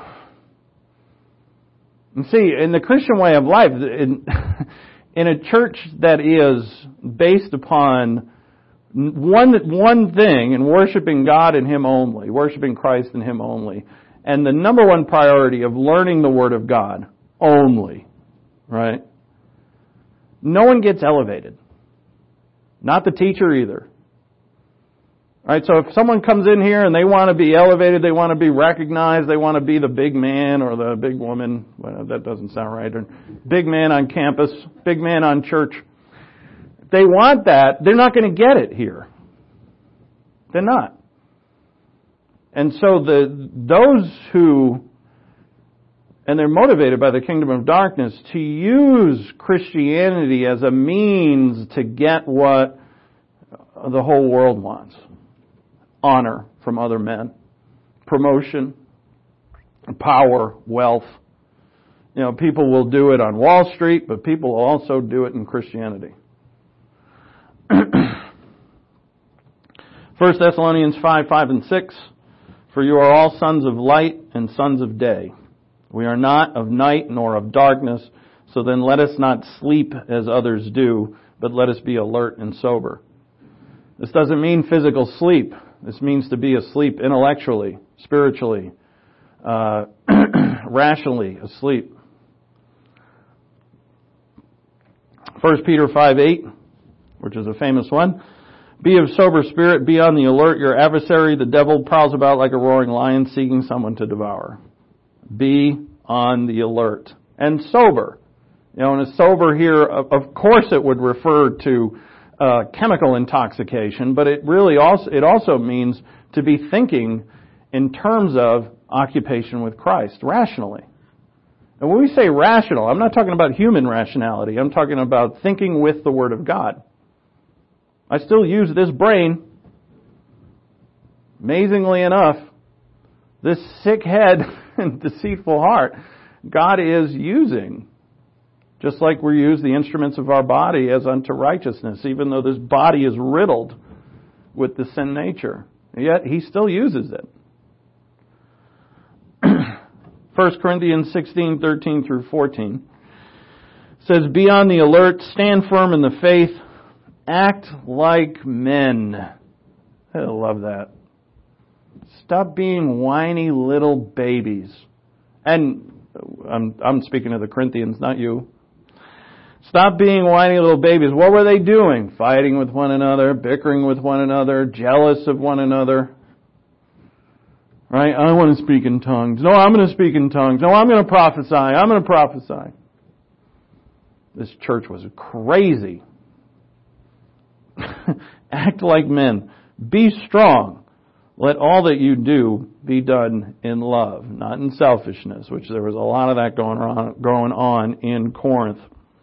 And see, in the Christian way of life, in, in a church that is based upon one one thing, and worshiping God and Him only, worshiping Christ and Him only, and the number one priority of learning the Word of God only, right? No one gets elevated. Not the teacher either. Right? So if someone comes in here and they want to be elevated, they want to be recognized, they want to be the big man or the big woman, well, that doesn't sound right, or big man on campus, big man on church. If they want that, they're not going to get it here. They're not. And so the those who, and they're motivated by the kingdom of darkness to use Christianity as a means to get what the whole world wants. Honor from other men, promotion, power, wealth. You know, people will do it on Wall Street, but people will also do it in Christianity. First Thessalonians five, five and six. For you are all sons of light and sons of day. We are not of night nor of darkness, so then let us not sleep as others do, but let us be alert and sober. This doesn't mean physical sleep. This means to be asleep intellectually, spiritually, uh, rationally asleep. First Peter five, eight, which is a famous one. Be of sober spirit, be on the alert. Your adversary, the devil, prowls about like a roaring lion seeking someone to devour. Be on the alert. And sober. You know, and a sober here, of course it would refer to uh, chemical intoxication, but it really also, it also means to be thinking in terms of occupation with Christ, rationally. And when we say rational, I'm not talking about human rationality. I'm talking about thinking with the Word of God. I still use this brain. Amazingly enough, this sick head and deceitful heart, God is using. Just like we use the instruments of our body as unto righteousness, even though this body is riddled with the sin nature. Yet He still uses it. First Corinthians sixteen, thirteen through fourteen says, be on the alert, stand firm in the faith, act like men. I love that. Stop being whiny little babies. And I'm, I'm speaking to the Corinthians, not you. Stop being whiny little babies. What were they doing? Fighting with one another, bickering with one another, jealous of one another. Right? I want to speak in tongues. No, I'm going to speak in tongues. No, I'm going to prophesy. I'm going to prophesy. This church was crazy. Act like men. Be strong. Let all that you do be done in love, not in selfishness, which there was a lot of that going on, going on in Corinth.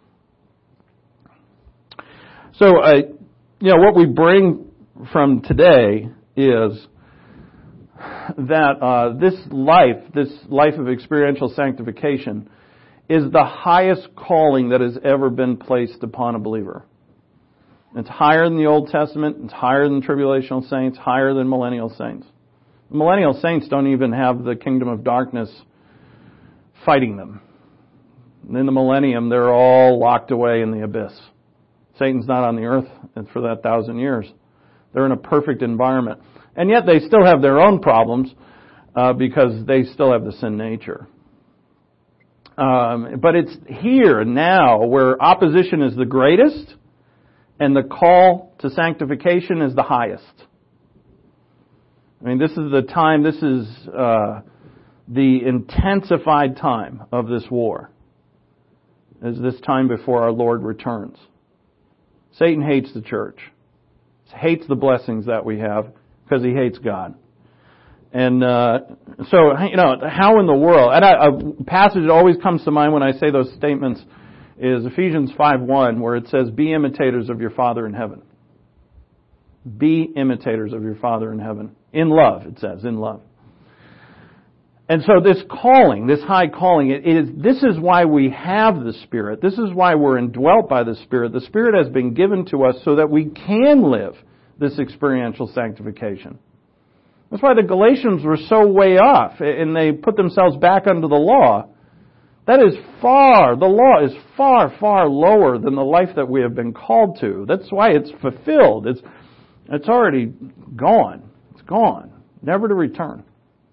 So, uh, you know, what we bring from today is that uh, this life, this life of experiential sanctification, is the highest calling that has ever been placed upon a believer. It's higher than the Old Testament. It's higher than tribulational saints, higher than millennial saints. The millennial saints don't even have the kingdom of darkness fighting them. In the millennium, they're all locked away in the abyss. Satan's not on the earth for that thousand years. They're in a perfect environment. And yet they still have their own problems uh, because they still have the sin nature. Um, but it's here now where opposition is the greatest and the call to sanctification is the highest. I mean, this is the time, this is uh, the intensified time of this war. Is this time before our Lord returns. Satan hates the church. He hates the blessings that we have because he hates God. And uh, so, you know, how in the world, and I, a passage that always comes to mind when I say those statements is Ephesians five one, where it says, be imitators of your Father in heaven. Be imitators of your Father in heaven. In love, it says, in love. And so this calling, this high calling, it is, this is why we have the Spirit. This is why we're indwelt by the Spirit. The Spirit has been given to us so that we can live this experiential sanctification. That's why the Galatians were so way off and they put themselves back under the law. That is far, the law is far, far lower than the life that we have been called to. That's why it's fulfilled. It's, it's already gone. It's gone. Never to return.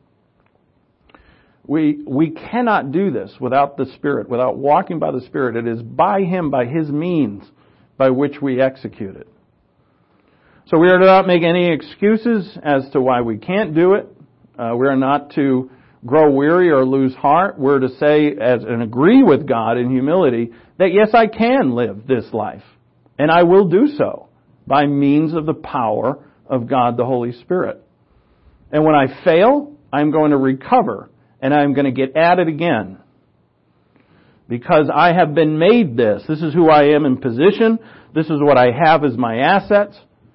We we cannot do this without the Spirit, without walking by the Spirit. It is by Him, by His means, by which we execute it. So we are to not make any excuses as to why we can't do it. Uh, we are not to grow weary or lose heart. We're to say as and agree with God in humility that yes, I can live this life. And I will do so by means of the power of God the Holy Spirit. And when I fail, I'm going to recover. And I'm going to get at it again. Because I have been made this. This is who I am in position. This is what I have as my assets.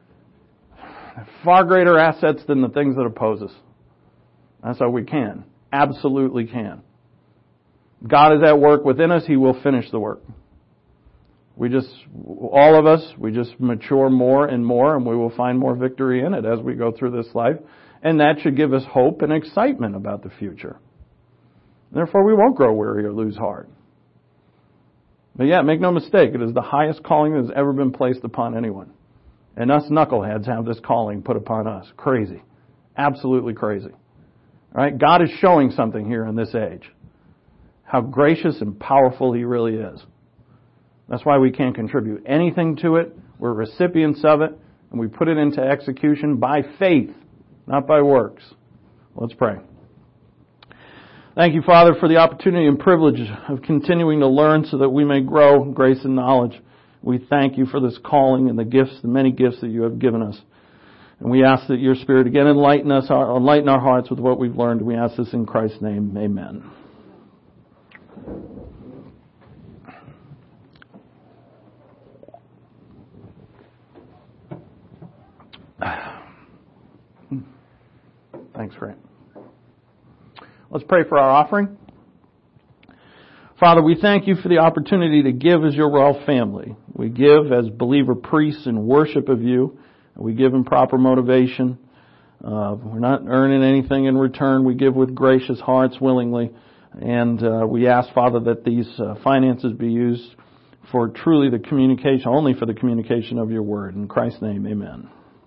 Far greater assets than the things that oppose us. That's how we can. Absolutely can. God is at work within us. He will finish the work. We just, all of us, we just mature more and more, and we will find more victory in it as we go through this life. And that should give us hope and excitement about the future. Therefore, we won't grow weary or lose heart. But yeah, make no mistake, it is the highest calling that has ever been placed upon anyone. And us knuckleheads have this calling put upon us. Crazy. Absolutely crazy. All right? God is showing something here in this age. How gracious and powerful He really is. That's why we can't contribute anything to it. We're recipients of it, and we put it into execution by faith, not by works. Let's pray. Thank you, Father, for the opportunity and privilege of continuing to learn so that we may grow in grace and knowledge. We thank you for this calling and the gifts, the many gifts that you have given us. And we ask that your Spirit again enlighten us, enlighten our hearts with what we've learned. We ask this in Christ's name. Amen. Thanks, Frank. Let's pray for our offering. Father, we thank you for the opportunity to give as your royal family. We give as believer priests in worship of you. We give in proper motivation. Uh, we're not earning anything in return. We give with gracious hearts willingly. And uh, we ask, Father, that these uh, finances be used for truly the communication, only for the communication of your word. In Christ's name, amen.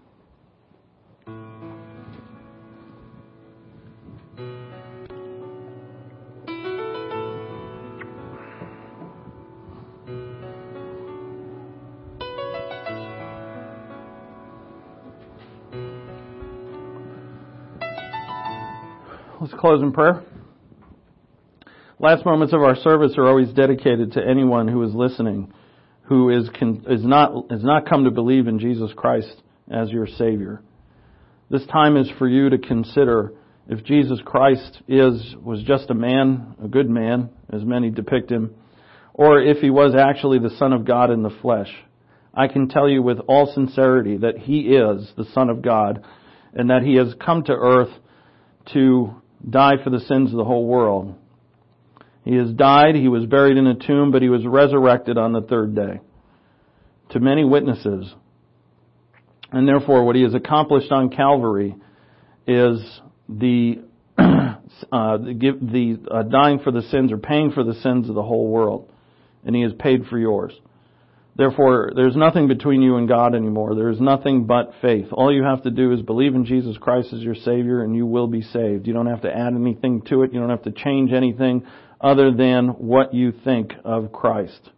Let's close in prayer. Last moments of our service are always dedicated to anyone who is listening, who is can, is not has not come to believe in Jesus Christ as your Savior. This time is for you to consider if Jesus Christ is was just a man, a good man, as many depict him, or if he was actually the Son of God in the flesh. I can tell you with all sincerity that he is the Son of God, and that he has come to earth to die for the sins of the whole world. He has died, he was buried in a tomb, but he was resurrected on the third day to many witnesses. And therefore, what he has accomplished on Calvary is the uh, the, give, the uh, dying for the sins or paying for the sins of the whole world, and He has paid for yours. Therefore, there's nothing between you and God anymore. There is nothing but faith. All you have to do is believe in Jesus Christ as your Savior, and you will be saved. You don't have to add anything to it. You don't have to change anything other than what you think of Christ.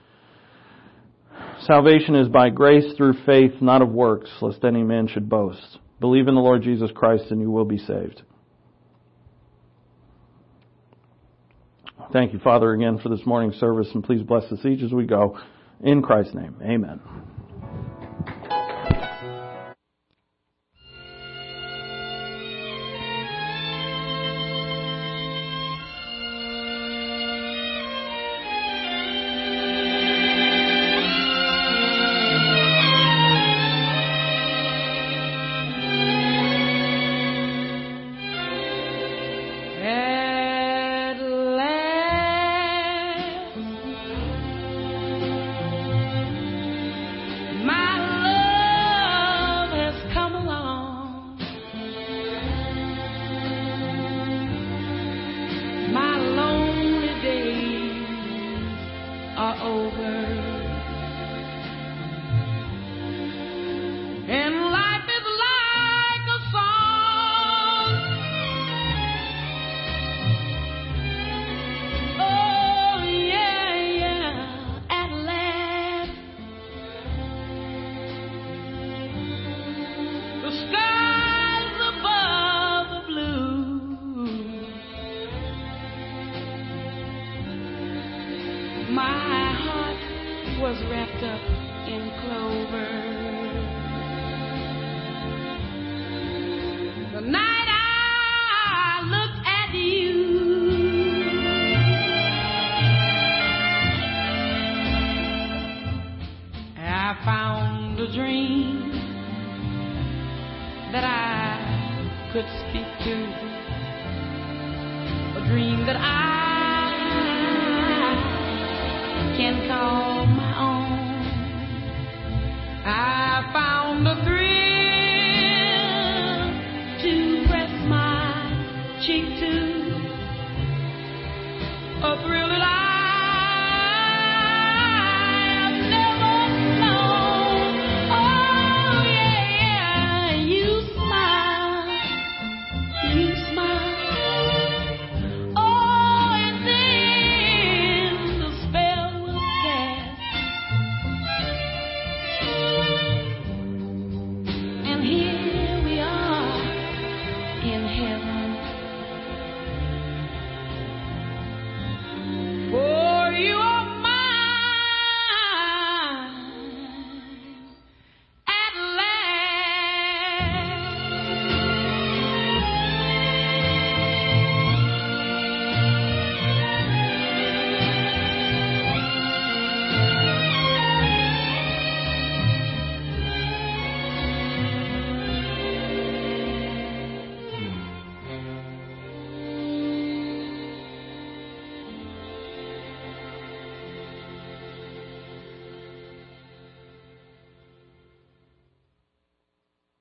Salvation is by grace through faith, not of works, lest any man should boast. Believe in the Lord Jesus Christ, and you will be saved. Thank you, Father, again for this morning's service, and please bless us each as we go. In Christ's name, amen. My heart was wrapped up in clover.